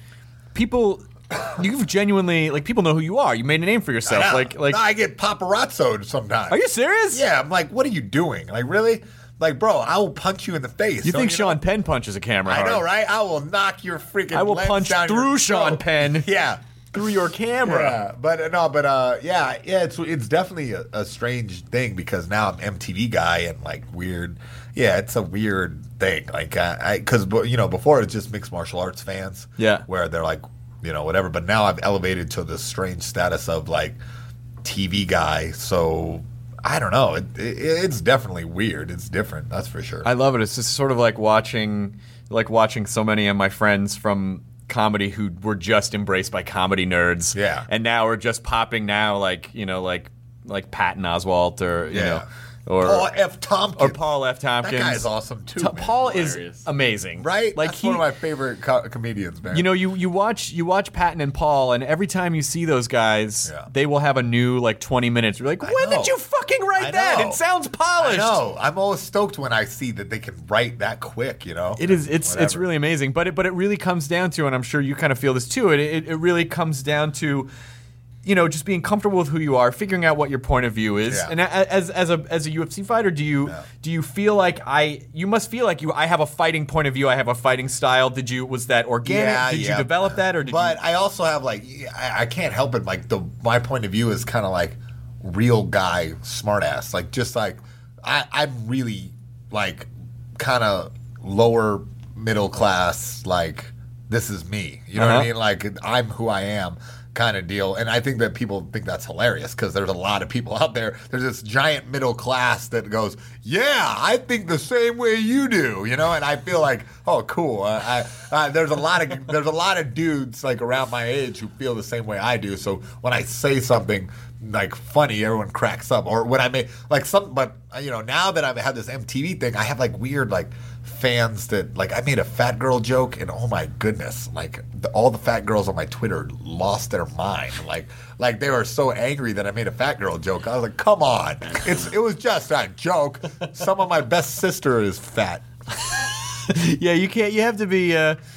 genuinely, like, people know who you are. You made a name for yourself. No, I get paparazzoed sometimes. Are you serious? Yeah, I'm like, what are you doing? Like, really? Like, bro, I will punch you in the face. You think Sean Penn punches a camera hard? I know, right? I will knock your freaking I will lens punch down through your Sean throat. Penn. Yeah. Through your camera. Yeah, it's definitely a strange thing because now I'm MTV guy and like weird. Yeah, it's a weird thing. Like, because before it's just mixed martial arts fans. Yeah. Where they're like, whatever. But now I've elevated to this strange status of like TV guy. So I don't know. It's definitely weird. It's different. That's for sure. I love it. It's just sort of like watching so many of my friends from comedy who were just embraced by comedy nerds. Yeah. And now are just popping now like Patton Oswalt or or Paul F. Tompkins. Or Paul F. Tompkins. That guy's awesome too. Paul Hilarious. is amazing, right? Like That's one of my favorite comedians, man. You watch Patton and Paul, and every time you see those guys, they will have a new 20 minutes. You're like, when did you fucking write that? It sounds polished. I know. I'm always stoked when I see that they can write that quick. It is. It's really amazing. But it really comes down to, and I'm sure you kind of feel this too. It really comes down to, just being comfortable with who you are, figuring out what your point of view is. Yeah. And as a UFC fighter, do you feel like you must feel like I have a fighting point of view, I have a fighting style. Was that organic? Did you develop that, or I also have I can't help it. Like my point of view is kind of like real guy smartass. Like just like I'm really like kind of lower middle class. Like this is me. You know what I mean? Like I'm who I am. Kind of deal. And I think that people think that's hilarious because there's a lot of people out there. There's this giant middle class that goes, yeah, I think the same way you do, and I feel like, oh, cool. There's a lot of dudes like around my age who feel the same way I do. So when I say something like funny, everyone cracks up. Or when I make but now that I've had this MTV thing, I have like weird fans that I made a fat girl joke and oh my goodness, all the fat girls on my Twitter lost their mind. Like they were so angry that I made a fat girl joke. I was like, come on, it was just a joke. Some of my best sister is fat. Yeah, you can't. You have to be.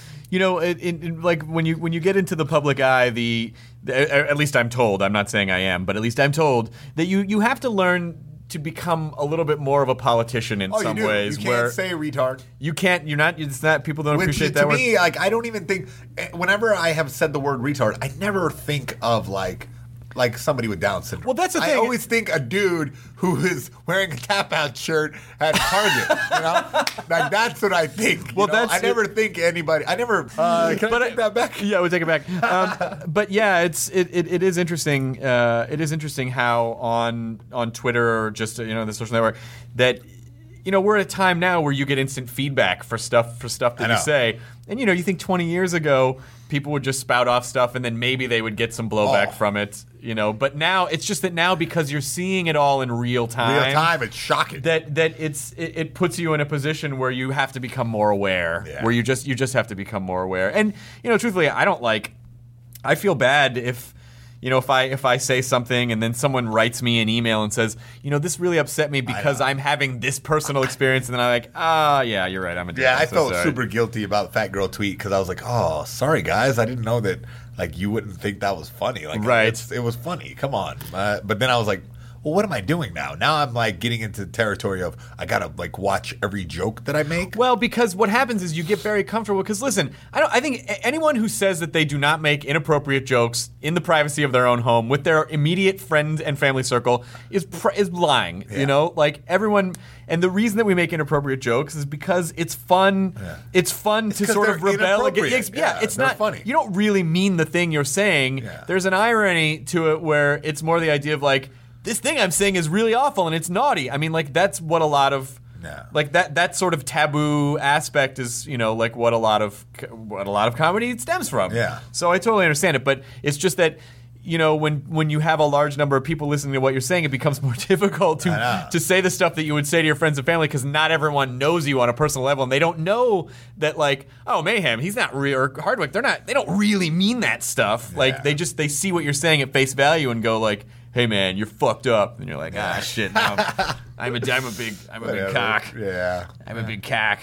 When you get into the public eye, at least I'm told. I'm not saying I am, but at least I'm told that you have to learn to become a little bit more of a politician in some ways. You can't say retard. You can't. You're not. It's not. People don't appreciate that word. To me, I don't even think. Whenever I have said the word retard, I never think of like somebody with Down syndrome. Well, that's the thing. I always think a dude who is wearing a tap-out shirt at Target. That's what I think. Well, I never think anybody. I never. Can I take that back? Yeah, we'll take it back. But yeah, it is interesting. It is interesting how on Twitter or just the social network that we're at a time now where you get instant feedback for stuff that you say, and you think 20 years ago people would just spout off stuff and then maybe they would get some blowback from it, But now it's just that now because you're seeing it all in real time. It's shocking. That it puts you in a position where you have to become more aware. Yeah. Where you just have to become more aware. And truthfully, I don't like I feel bad if I say something and then someone writes me an email and says, this really upset me because I'm having this personal experience, and then I'm like, yeah, you're right, I'm a dick. Yeah, I so felt sorry. super guilty about the fat girl tweet because I was like, oh, sorry guys, I didn't know that you wouldn't think that was funny. Right. It was funny. Come on. But then I was like, well, what am I doing now? Now I'm getting into the territory of I gotta watch every joke that I make. Well, because what happens is you get very comfortable. Because listen, I think anyone who says that they do not make inappropriate jokes in the privacy of their own home with their immediate friend and family circle is lying. Yeah. Everyone. And the reason that we make inappropriate jokes is because it's fun. Yeah. It's fun to sort of rebel against. Yeah, it's not not funny. You don't really mean the thing you're saying. Yeah. There's an irony to it where it's more the idea of this thing I'm saying is really awful and it's naughty. I mean, that's what a lot of that sort of taboo aspect is, what a lot of comedy stems from. Yeah. So I totally understand it, but it's just that when you have a large number of people listening to what you're saying, it becomes more difficult to say the stuff that you would say to your friends and family because not everyone knows you on a personal level and they don't know that Mayhem, he's not real, or Hardwick, they don't really mean that stuff. Yeah. They see what you're saying at face value and go hey man, you're fucked up, and you're like, shit, no, I'm a big cock. Yeah, I'm a big cack.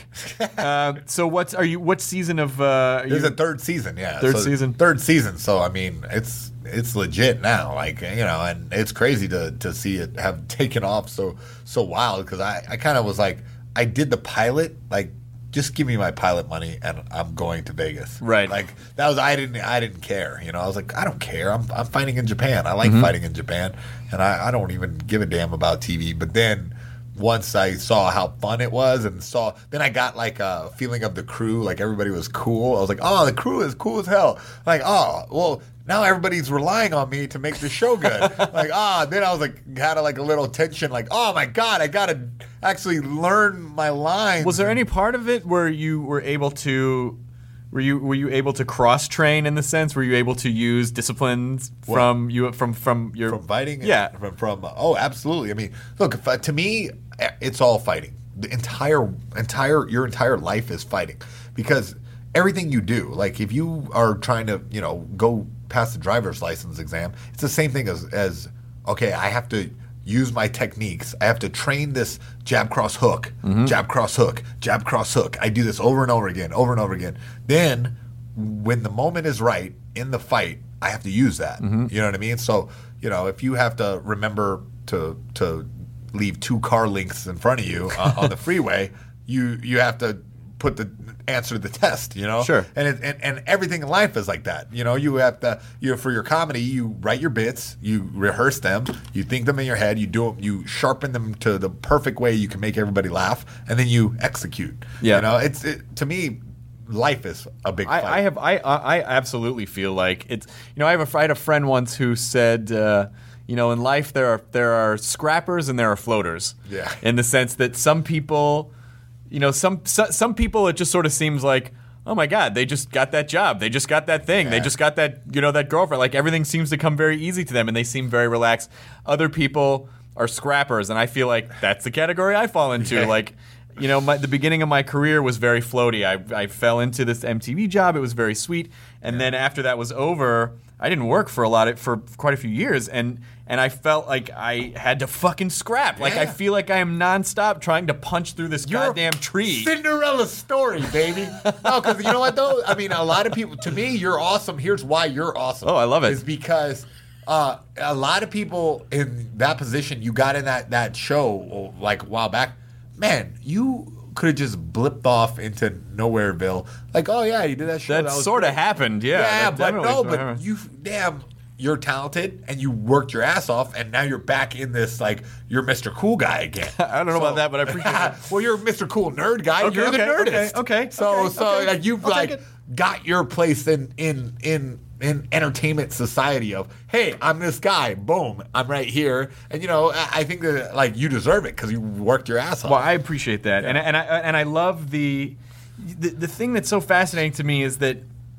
So what season of? There's a third season. Yeah, Third season. So I mean, it's legit now. And it's crazy to see it have taken off so wild because I kind of was I did the pilot just give me my pilot money and I'm going to Vegas. Right. That was I didn't care. I was I don't care. I'm fighting in Japan. I like fighting in Japan, and I don't even give a damn about TV. But then once I saw how fun it was then I got a feeling of the crew. Everybody was cool. I was oh, the crew is cool as hell. Oh, well, now everybody's relying on me to make the show good. Then I was had a little tension. Oh my God, I gotta actually learn my lines. Was there any part of it where you were able to? Were you able to cross train in the sense? Were you able to use disciplines from your fighting? Yeah, oh, absolutely. I mean, look, to me, it's all fighting. The your entire life is fighting because everything you do, if you are trying to go pass the driver's license exam, it's the same thing as okay, I have to use my techniques. I have to train this jab, cross, hook, jab, cross, hook, jab, cross, hook. I do this over and over again. Then when the moment is right in the fight, I have to use that. You know what I mean? So, if you have to remember to leave 2 car lengths in front of you on the freeway, you have to put the answer to the test, Sure. And everything in life is like that. You have to, for your comedy, you write your bits, you rehearse them, you think them in your head, you do them, you sharpen them to the perfect way you can make everybody laugh, and then you execute. Yeah. To me, life is a big fight. I absolutely feel like it's. I had a friend once who said. In life there are scrappers and there are floaters. Yeah. In the sense that some people. Some people it just sort of seems like, oh my God, they just got that job, they just got that thing, they just got that that girlfriend. Everything seems to come very easy to them, and they seem very relaxed. Other people are scrappers, and I feel like that's the category I fall into. The beginning of my career was very floaty. I fell into this MTV job. It was very sweet, and then after that was over, I didn't work for quite a few years, and I felt like I had to fucking scrap. I feel like I am nonstop trying to punch through this goddamn tree. Cinderella story, baby. No, because you know what though? I mean, a lot of people. To me, you're awesome. Here's why you're awesome. Oh, I love it. Is because a lot of people in that position, you got in that show a while back. Man, you could have just blipped off into Nowhereville. Oh yeah, you did that show. That sort of happened, yeah. Yeah, but you're talented and you worked your ass off, and now you're back in this you're Mr. Cool Guy again. I don't know about that, but I appreciate it. Well, you're Mr. Cool Nerd Guy. You're the nerdist. Okay. So you've got your place in entertainment society of, hey, I'm this guy, boom, I'm right here, and I think that you deserve it because you worked your ass off. Well, I appreciate that, yeah. and I love the thing that's so fascinating to me is that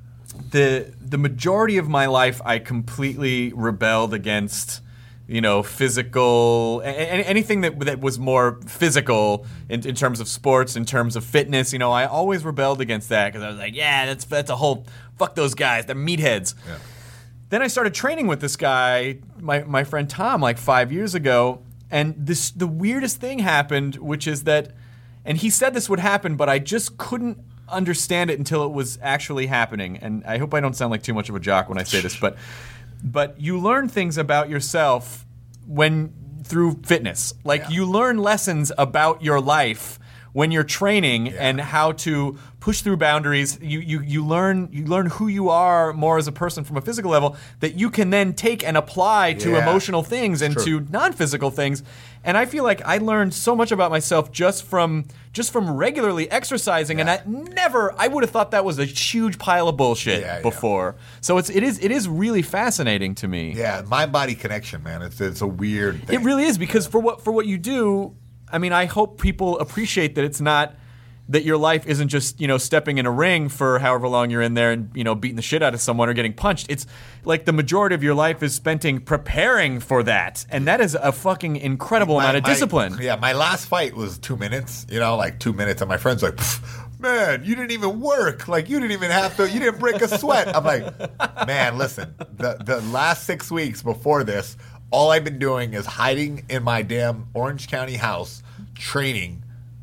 the majority of my life I completely rebelled against. Physical, anything that was more physical in terms of sports, in terms of fitness. I always rebelled against that because I was like, yeah, that's a whole, fuck those guys, they're meatheads. Yeah. then I started training with this guy, my friend Tom, like 5 years ago, and the weirdest thing happened, which is that, and he said this would happen, but I just couldn't understand it until it was actually happening. And I hope I don't sound like too much of a jock when I say this, but you learn things about yourself through fitness. Like you learn lessons about your life when you're training and how to push through boundaries. You learn who you are more as a person from a physical level that you can then take and apply to emotional things and to non-physical things. And I feel like I learned so much about myself just from regularly exercising, and I would have thought that was a huge pile of bullshit before. So it is really fascinating to me. Yeah, mind-body connection, man. It's a weird thing. It really is, because for what you do, I mean, I hope people appreciate that it's not that your life isn't just, stepping in a ring for however long you're in there and, beating the shit out of someone or getting punched. It's like the majority of your life is spent preparing for that. And that is a fucking incredible amount of discipline. Yeah, my last fight was 2 minutes, like 2 minutes. And my friend's like, man, you didn't even work. Like, you didn't even have to, you didn't break a sweat. I'm like, man, listen, the last 6 weeks before this, all I've been doing is hiding in my damn Orange County house, training.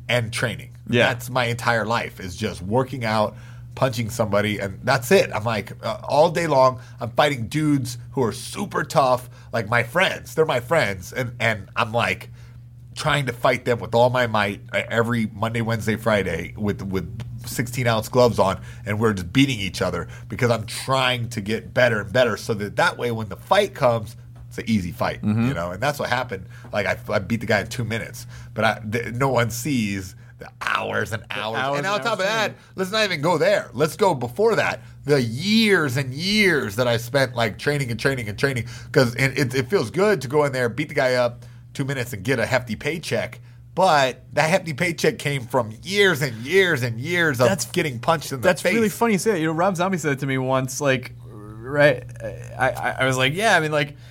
Yeah. That's my entire life, is just working out, punching somebody, and that's it. I'm like, all day long, I'm fighting dudes who are super tough, like my friends. They're my friends, and I'm like trying to fight them with all my might every Monday, Wednesday, Friday with 16-ounce gloves on, and we're just beating each other because I'm trying to get better and better so that way when the fight comes, it's an easy fight, and that's what happened. Like, I beat the guy in 2 minutes, but no one sees the hours and hours. And on top of that, let's not even go there. Let's go before that. The years and years that I spent like training, because it feels good to go in there, beat the guy up 2 minutes, and get a hefty paycheck. But that hefty paycheck came from years and years and years of getting punched in the face. That's really funny you say that. Rob Zombie said it to me once. Like, right? I was like, yeah. I mean, like,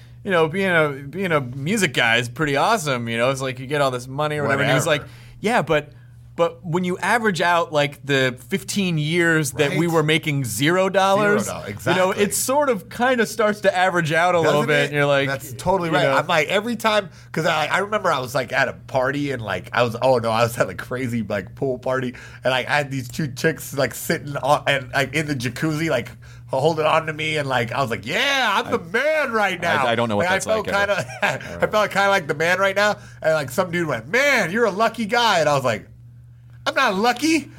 being a music guy is pretty awesome. It's like you get all this money or whatever. And he was like, yeah, but when you average out like the 15 years that we were making $0, exactly. It sort of kind of starts to average out a little bit. And you're like, that's totally right. I'm like, every time, because I remember I was like at a party and like I was at a crazy like pool party, and I had these two chicks like sitting on and like in the jacuzzi like holding on to me, and like I was like, yeah, I'm the man right now. I don't know what that's like. I felt kind of like the man right now, and like some dude went, man, you're a lucky guy, and I was like, I'm not lucky.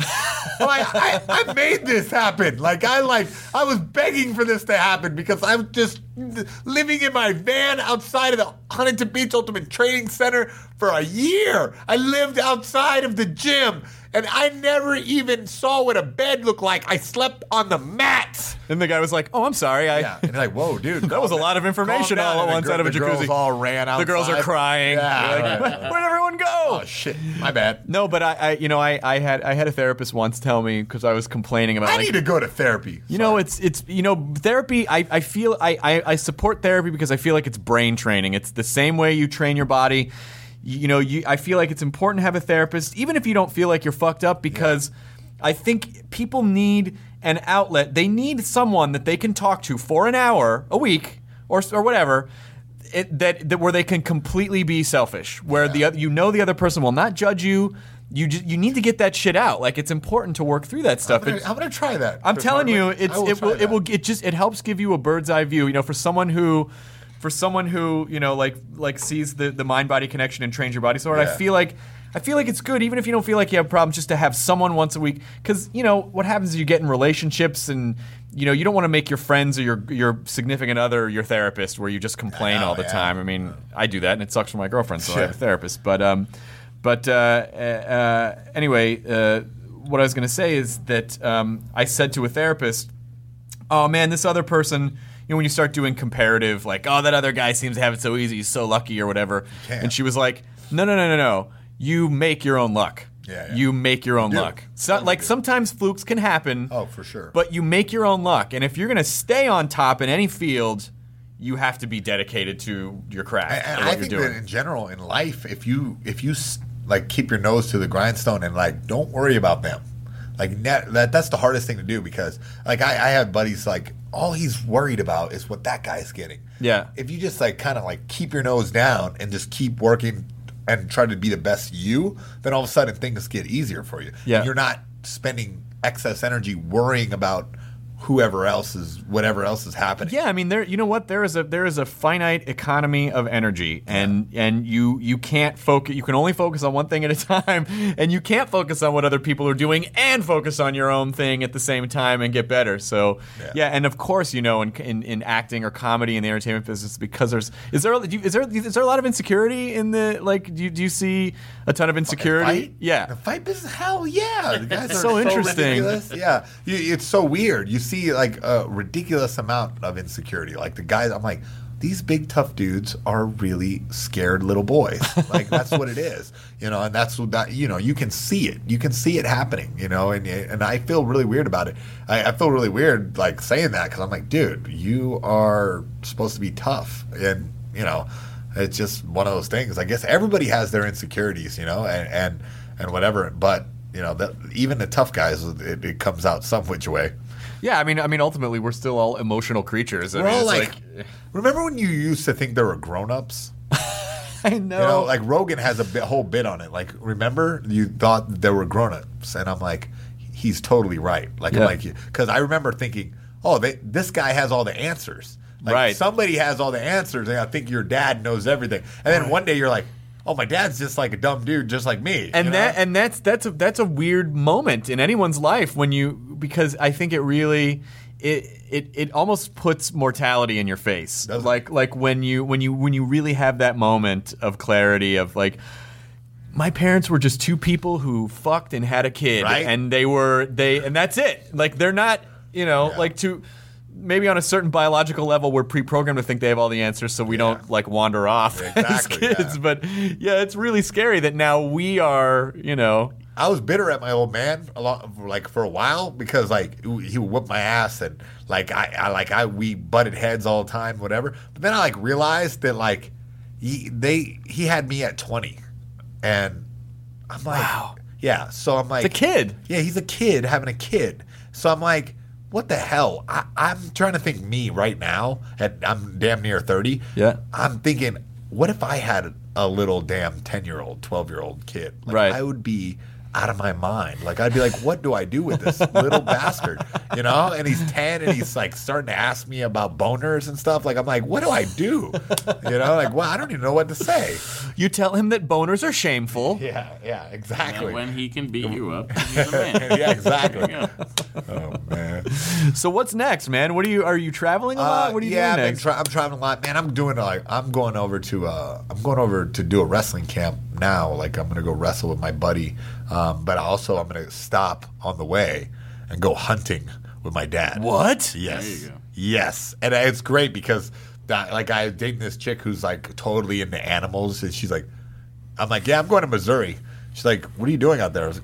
I made this happen. Like I was begging for this to happen because I'm just living in my van outside of the Huntington Beach Ultimate Training Center for a year. I lived outside of the gym, and I never even saw what a bed looked like. I slept on the mats. And the guy was like, "Oh, I'm sorry." And like, "Whoa, dude, that was a lot of information all at once out of a jacuzzi." The girls all ran outside. The girls are crying. Yeah, like, where'd everyone go? Oh shit, my bad. No, but I had a therapist once tell me, because I was complaining about. I need to go to therapy. It's therapy. I feel I support therapy because I feel like it's brain training. It's the same way you train your body. I feel like it's important to have a therapist, even if you don't feel like you're fucked up, because I think people need an outlet. They need someone that they can talk to for an hour a week or whatever, that where they can completely be selfish, where the other person will not judge you. You need to get that shit out. Like, it's important to work through that stuff. I'm gonna try that. I'm telling you, it helps give you a bird's eye view. For someone who like sees the mind body connection and trains your body so hard. I feel like it's good, even if you don't feel like you have problems, just to have someone once a week. Because what happens is you get in relationships, and you don't want to make your friends or your significant other your therapist, where you just complain all the time. I mean, I do that, and it sucks for my girlfriend, so I have a therapist. But anyway, what I was going to say is that I said to a therapist, "Oh man, this other person." When you start doing comparative, like, oh, that other guy seems to have it so easy, he's so lucky or whatever. And she was like, no. You make your own luck. Yeah. You make your own luck. Sometimes flukes can happen. Oh, for sure. But you make your own luck. And if you're going to stay on top in any field, you have to be dedicated to your craft. And I think that in general, in life, if you like keep your nose to the grindstone and like don't worry about them. Like that's the hardest thing to do, because like I have buddies like all he's worried about is what that guy's getting. Yeah. If you just like kind of like keep your nose down and just keep working and try to be the best you, then all of a sudden things get easier for you. Yeah. And you're not spending excess energy worrying about whatever else is happening. Yeah, I mean, you know what? There is a finite economy of energy, and you can't focus. You can only focus on one thing at a time, and you can't focus on what other people are doing and focus on your own thing at the same time and get better. So yeah, and of course, you know, in acting or comedy in the entertainment business, because is there a lot of insecurity in the like? Do you see a ton of insecurity? Fight? Yeah, the fight business. Hell yeah, the guys are so interesting. Ridiculous. Yeah, it's so weird. You see like a ridiculous amount of insecurity. Like the guys, I'm like, these big tough dudes are really scared little boys. Like that's what it is, you know. And that's what that, you know, you can see it. You can see it happening, you know. And I feel really weird about it. I feel really weird like saying that because I'm like, dude, you are supposed to be tough, and you know, it's just one of those things. I guess everybody has their insecurities, you know, and whatever. But you know, even the tough guys, it comes out some which way. Yeah, I mean, ultimately, we're still all emotional creatures. We're all like, remember when you used to think there were grown-ups? I know. You know, like Rogan has a whole bit on it. Like, remember you thought there were grown-ups, and I'm like, he's totally right. Like, I'm like, because I remember thinking, oh, this guy has all the answers. Like, right. Somebody has all the answers, and I think your dad knows everything. And then one day you're like, oh, my dad's just like a dumb dude, just like me. And you know? that's a weird moment in anyone's life because I think it really it almost puts mortality in your face. Like when you really have that moment of clarity of like, my parents were just two people who fucked and had a kid, right? And and that's it. Like they're not, you know, like to. Maybe on a certain biological level, we're pre-programmed to think they have all the answers, so we don't like wander off as kids. Yeah. But yeah, it's really scary that now we are, you know. I was bitter at my old man for a while because like he would whip my ass and like we butted heads all the time, whatever. But then I like realized that like he had me at 20, and I'm like, wow, yeah. So I'm like, it's a kid. Yeah, he's a kid having a kid. So I'm like, what the hell? I'm trying to think me right now. I'm damn near 30. Yeah. I'm thinking, what if I had a little damn 10-year-old, 12-year-old kid? Like, right. I would be out of my mind. Like, I'd be like, what do I do with this little bastard? You know? And he's 10 and he's like starting to ask me about boners and stuff. Like, I'm like, what do I do? You know? Like, well, I don't even know what to say. You tell him that boners are shameful. Yeah, exactly. And when he can beat you up, he's a man. Yeah, exactly. Oh, man. So what's next, man? Are you traveling a lot? What are you doing next? I'm traveling a lot, man. I'm going over to do a wrestling camp now. Like I'm gonna go wrestle with my buddy, but also I'm gonna stop on the way and go hunting with my dad. What? Yes. There you go. Yes, and it's great because I'm dating this chick who's like totally into animals, and she's like, I'm like, yeah, I'm going to Missouri. She's like, what are you doing out there? I was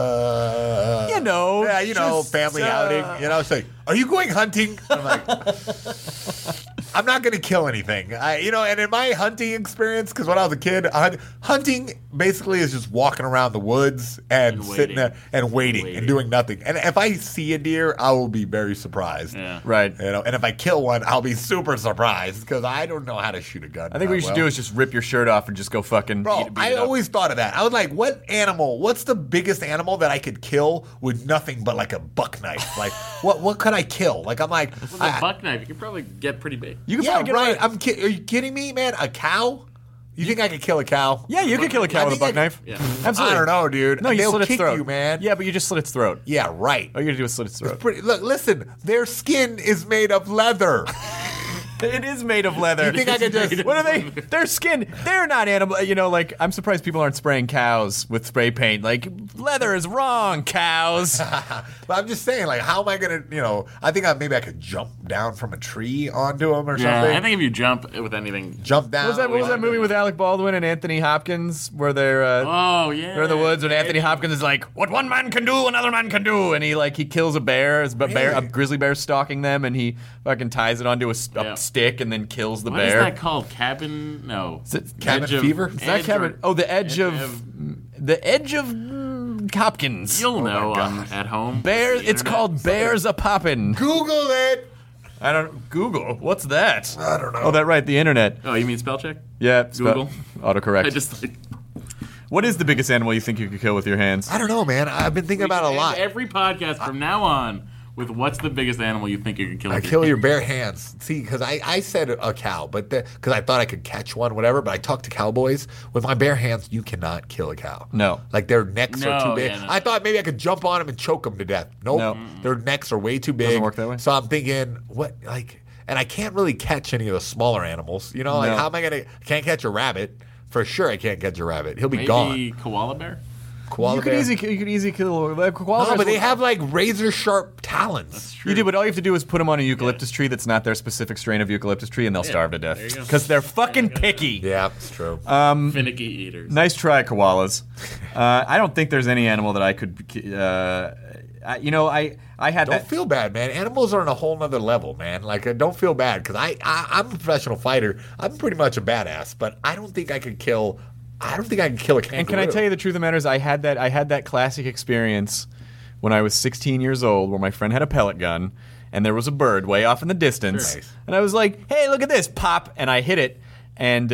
like, family outing. You know, it's like, are you going hunting? I'm like, I'm not going to kill anything. And in my hunting experience, because when I was a kid, hunting basically is just walking around the woods and sitting there and waiting and doing nothing. And if I see a deer, I will be very surprised. Yeah. Right. You know, and if I kill one, I'll be super surprised because I don't know how to shoot a gun. I think what you should do is just rip your shirt off and just go fucking Bro, beat it I up. always thought of that. I was like, what's the biggest animal that I could kill with nothing but like a buck knife? Like, what could I kill? Like, I'm like, with a buck knife, you could probably get pretty big. You can probably get Are you kidding me, man? A cow? You think I could kill a cow? Yeah, you could kill a cow with a buck knife. Yeah. Absolutely. I don't know, dude. No, you They'll slit its kick throat. you, man. Yeah, but you just slit its throat. Yeah, right. All you gotta do is slit its throat. Look, listen. Their skin is made of leather. It is made of leather. You think I could just? What are they? Their skin. They're not animal. You know, like I'm surprised people aren't spraying cows with spray paint. Like leather is wrong, cows. But I'm just saying, like, how am I gonna? You know, I think maybe I could jump down from a tree onto them or something. I think if you jump with anything, jump down. What was that movie with Alec Baldwin and Anthony Hopkins where they're they're in the woods and Anthony Hopkins is like, what one man can do, another man can do, and he kills a bear, a grizzly bear stalking them, and he fucking ties it onto a stick and then kills the bear. What is that called? Cabin? No. Is it Cabin Fever? Is that Cabin? Oh, the edge of Hopkins. You'll know at home. Bear. It's called Bears a Poppin'. Google it. I don't. Google. What's that? I don't know. Oh, that right. The internet. Oh, you mean spell check? Yeah. Google. Autocorrect. I just like, What is the biggest animal you think you could kill with your hands? I don't know, man. I've been thinking about it a lot. Every podcast from now on with what's the biggest animal you think you could kill? I with kill your hands? bare hands. See, because I said a cow, but because I thought I could catch one, whatever. But I talked to cowboys. With my bare hands, you cannot kill a cow. No. Like their necks are too big. Yeah, no. I thought maybe I could jump on them and choke them to death. Nope. No. Their necks are way too big. Doesn't work that way? So I'm thinking, and I can't really catch any of the smaller animals. You know, like No. how am I gonna? I can't catch a rabbit. For sure, I can't catch a rabbit. He'll be Maybe gone. koala bear. Koala You could bear? easily kill a koala. No, bears but they will- have like razor sharp talons. You do, but all you have to do is put them on a eucalyptus tree that's not their specific strain of eucalyptus tree, and they'll starve to death there you go. because they're fucking picky. Yeah, it's true. Finicky eaters. Nice try, koalas. I don't think there's any animal that I could. I had Don't that. feel bad, man. Animals are on a whole nother level, man. Like, don't feel bad because I'm a professional fighter. I'm pretty much a badass, but I don't think I could kill. I don't think I can kill a kangaroo. And can I tell you the truth of the matter is I had that classic experience when I was 16 years old where my friend had a pellet gun and there was a bird way off in the distance. Nice. And I was like, hey, look at this, pop, and I hit it. And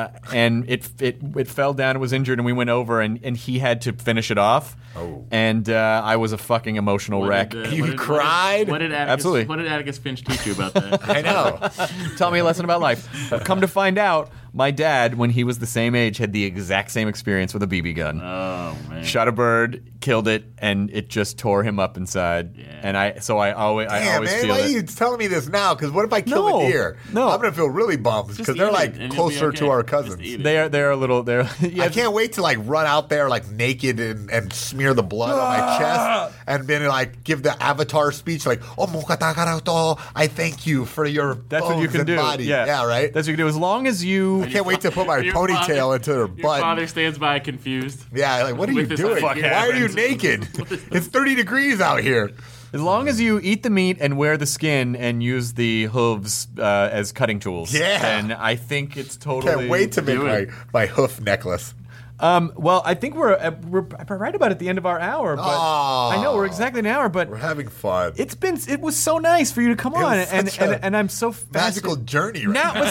it fell down and was injured, and we went over, and he had to finish it off. Oh. And I was a fucking emotional wreck. You cried? What did Atticus, Absolutely. What did Atticus Finch teach you about that? I know. Tell me a lesson about life. Come to find out, my dad, when he was the same age, had the exact same experience with a BB gun. Oh man. Shot a bird, killed it, and it just tore him up inside. Yeah. And I always Damn, man, feel why are it. you telling me this now? Because what if I kill No. a deer? No. I'm gonna feel really bummed Just because eat they're it, like and you'll be closer okay. to our Just cousins. eat it. They're a little. Yeah, I can't wait to like run out there like naked and smear the blood on my chest and then like give the Avatar speech like "Oh Mokatagarato, I thank you for your That's what you bones can and do. body." Yeah, right. That's what you can do. As long as you. I can't wait to put my Your ponytail father- into her Your butt. father stands by confused. Yeah, like what are you With this doing? fuck Why are you happens. naked? It's 30 degrees out here. As long as you eat the meat and wear the skin and use the hooves as cutting tools, Yeah. then I think it's totally. Can't wait to make do it. my hoof necklace. Well, I think we're right about at the end of our hour, but Aw. I know we're exactly an hour, but We're having fun. it was so nice for you to come on, was and, such a and I'm so magical fascinated. journey right now. But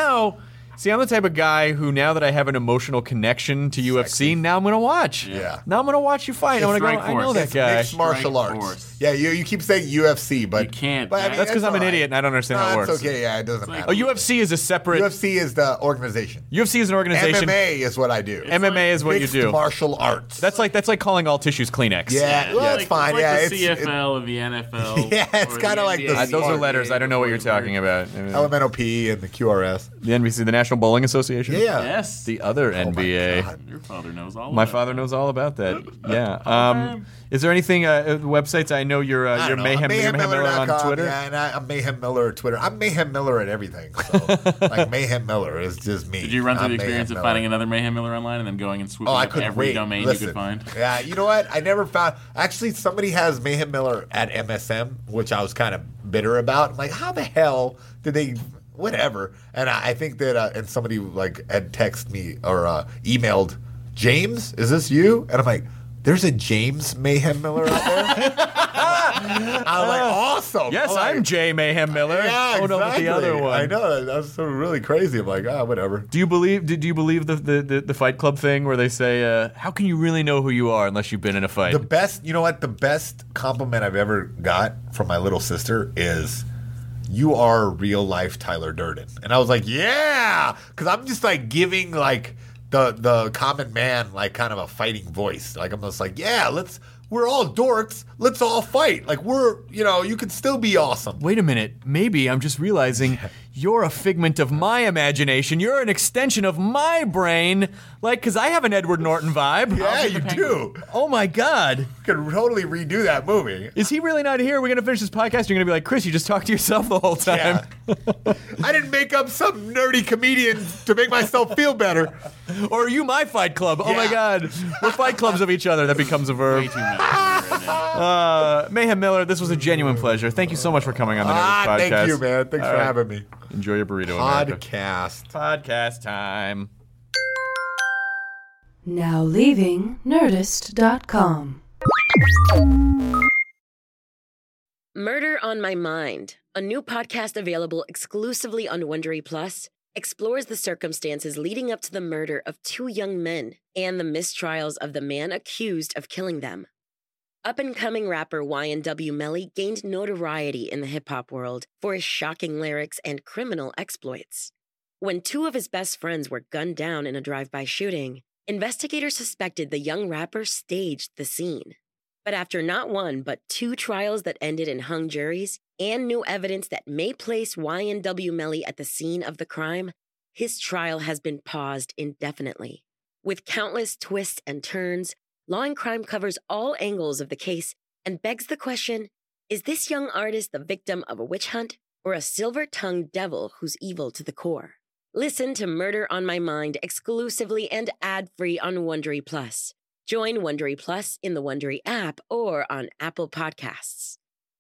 see, I'm the type of guy who, now that I have an emotional connection to UFC, now I'm gonna watch. Yeah. Now I'm gonna watch you fight. I'm gonna go. Strike I know Force. that It's guy. mixed martial Strike arts. Force. Yeah, you keep saying UFC, but You can't. But, I mean, That's because I'm an all idiot and I don't understand how it That's works. okay. Yeah, it doesn't like- matter. Oh, UFC is a separate. UFC is the organization. UFC is an organization. MMA is what I do. MMA is what you Mixed do. martial arts. That's like calling all tissues Kleenex. Yeah, well, that's fine. It's like Yeah, the CFL and the NFL. Yeah, it's or kinda like NBA. the Those are Smart. letters. I don't know what you're talking about. Elemental P and the QRS. The NBC, the National Bowling Association. Yeah. Yes. The other NBA. God. Your father knows all. My about father knows all about that. Yeah. Okay. Is there anything websites? I know you're I you're don't know. Mayhem Miller on Mayhemmiller.com, Twitter. Yeah, and I'm Mayhem Miller at Twitter. I'm Mayhem Miller at everything. So, like, Mayhem Miller is just me. Did you run through I'm the experience Mayhem of Miller. finding another Mayhem Miller online and then going and swooping Oh, I up couldn't every wait. domain Listen, you could find? Yeah, you know what? I never found. Actually, somebody has Mayhem Miller at MSM, which I was kind of bitter about. I'm like, how the hell did they? Whatever. And I think that, and somebody like had texted me or emailed, James, is this you? And I'm like, there's a James Mayhem Miller out there. I was like, awesome. Yes, like, I'm Jay Mayhem Miller. Yeah, Oh no, but exactly. the other one. I know. That was sort of really crazy. I'm like, whatever. Do you believe the Fight Club thing where they say, how can you really know who you are unless you've been in a fight? The best, you know what? The best compliment I've ever got from my little sister is, you are real life Tyler Durden. And I was like, yeah, because I'm just like giving like the common man like kind of a fighting voice. Like I'm just like, yeah, we're all dorks. Let's all fight. Like you could still be awesome. Wait a minute. Maybe I'm just realizing you're a figment of my imagination. You're an extension of my brain. Like, because I have an Edward Norton vibe. Yeah, you do. Oh my God. You could totally redo that movie. Is he really not here? We're going to finish this podcast. You're going to be like, Chris, you just talked to yourself the whole time. Yeah. I didn't make up some nerdy comedian to make myself feel better. Or are you my Fight Club? Oh my Yeah. God. We're Fight Clubs of each other. That becomes a verb. Way too many right now. Mayhem Miller, this was a genuine pleasure. Thank you so much for coming on the Nerdist Podcast. Thank you, man. Thanks All for right. having me. Enjoy your burrito, America. Podcast. Time. Now leaving Nerdist.com. Murder on My Mind a new podcast available exclusively on Wondery Plus, explores the circumstances leading up to the murder of 2 young men and the mistrials of the man accused of killing them. Up-and-coming rapper YNW Melly gained notoriety in the hip-hop world for his shocking lyrics and criminal exploits. When 2 of his best friends were gunned down in a drive-by shooting, investigators suspected the young rapper staged the scene. But after not 1 but 2 trials that ended in hung juries and new evidence that may place YNW Melly at the scene of the crime, his trial has been paused indefinitely. With countless twists and turns, Law and Crime covers all angles of the case and begs the question, is this young artist the victim of a witch hunt or a silver-tongued devil who's evil to the core? Listen to Murder on My Mind exclusively and ad-free on Wondery Plus. Join Wondery Plus in the Wondery app or on Apple Podcasts.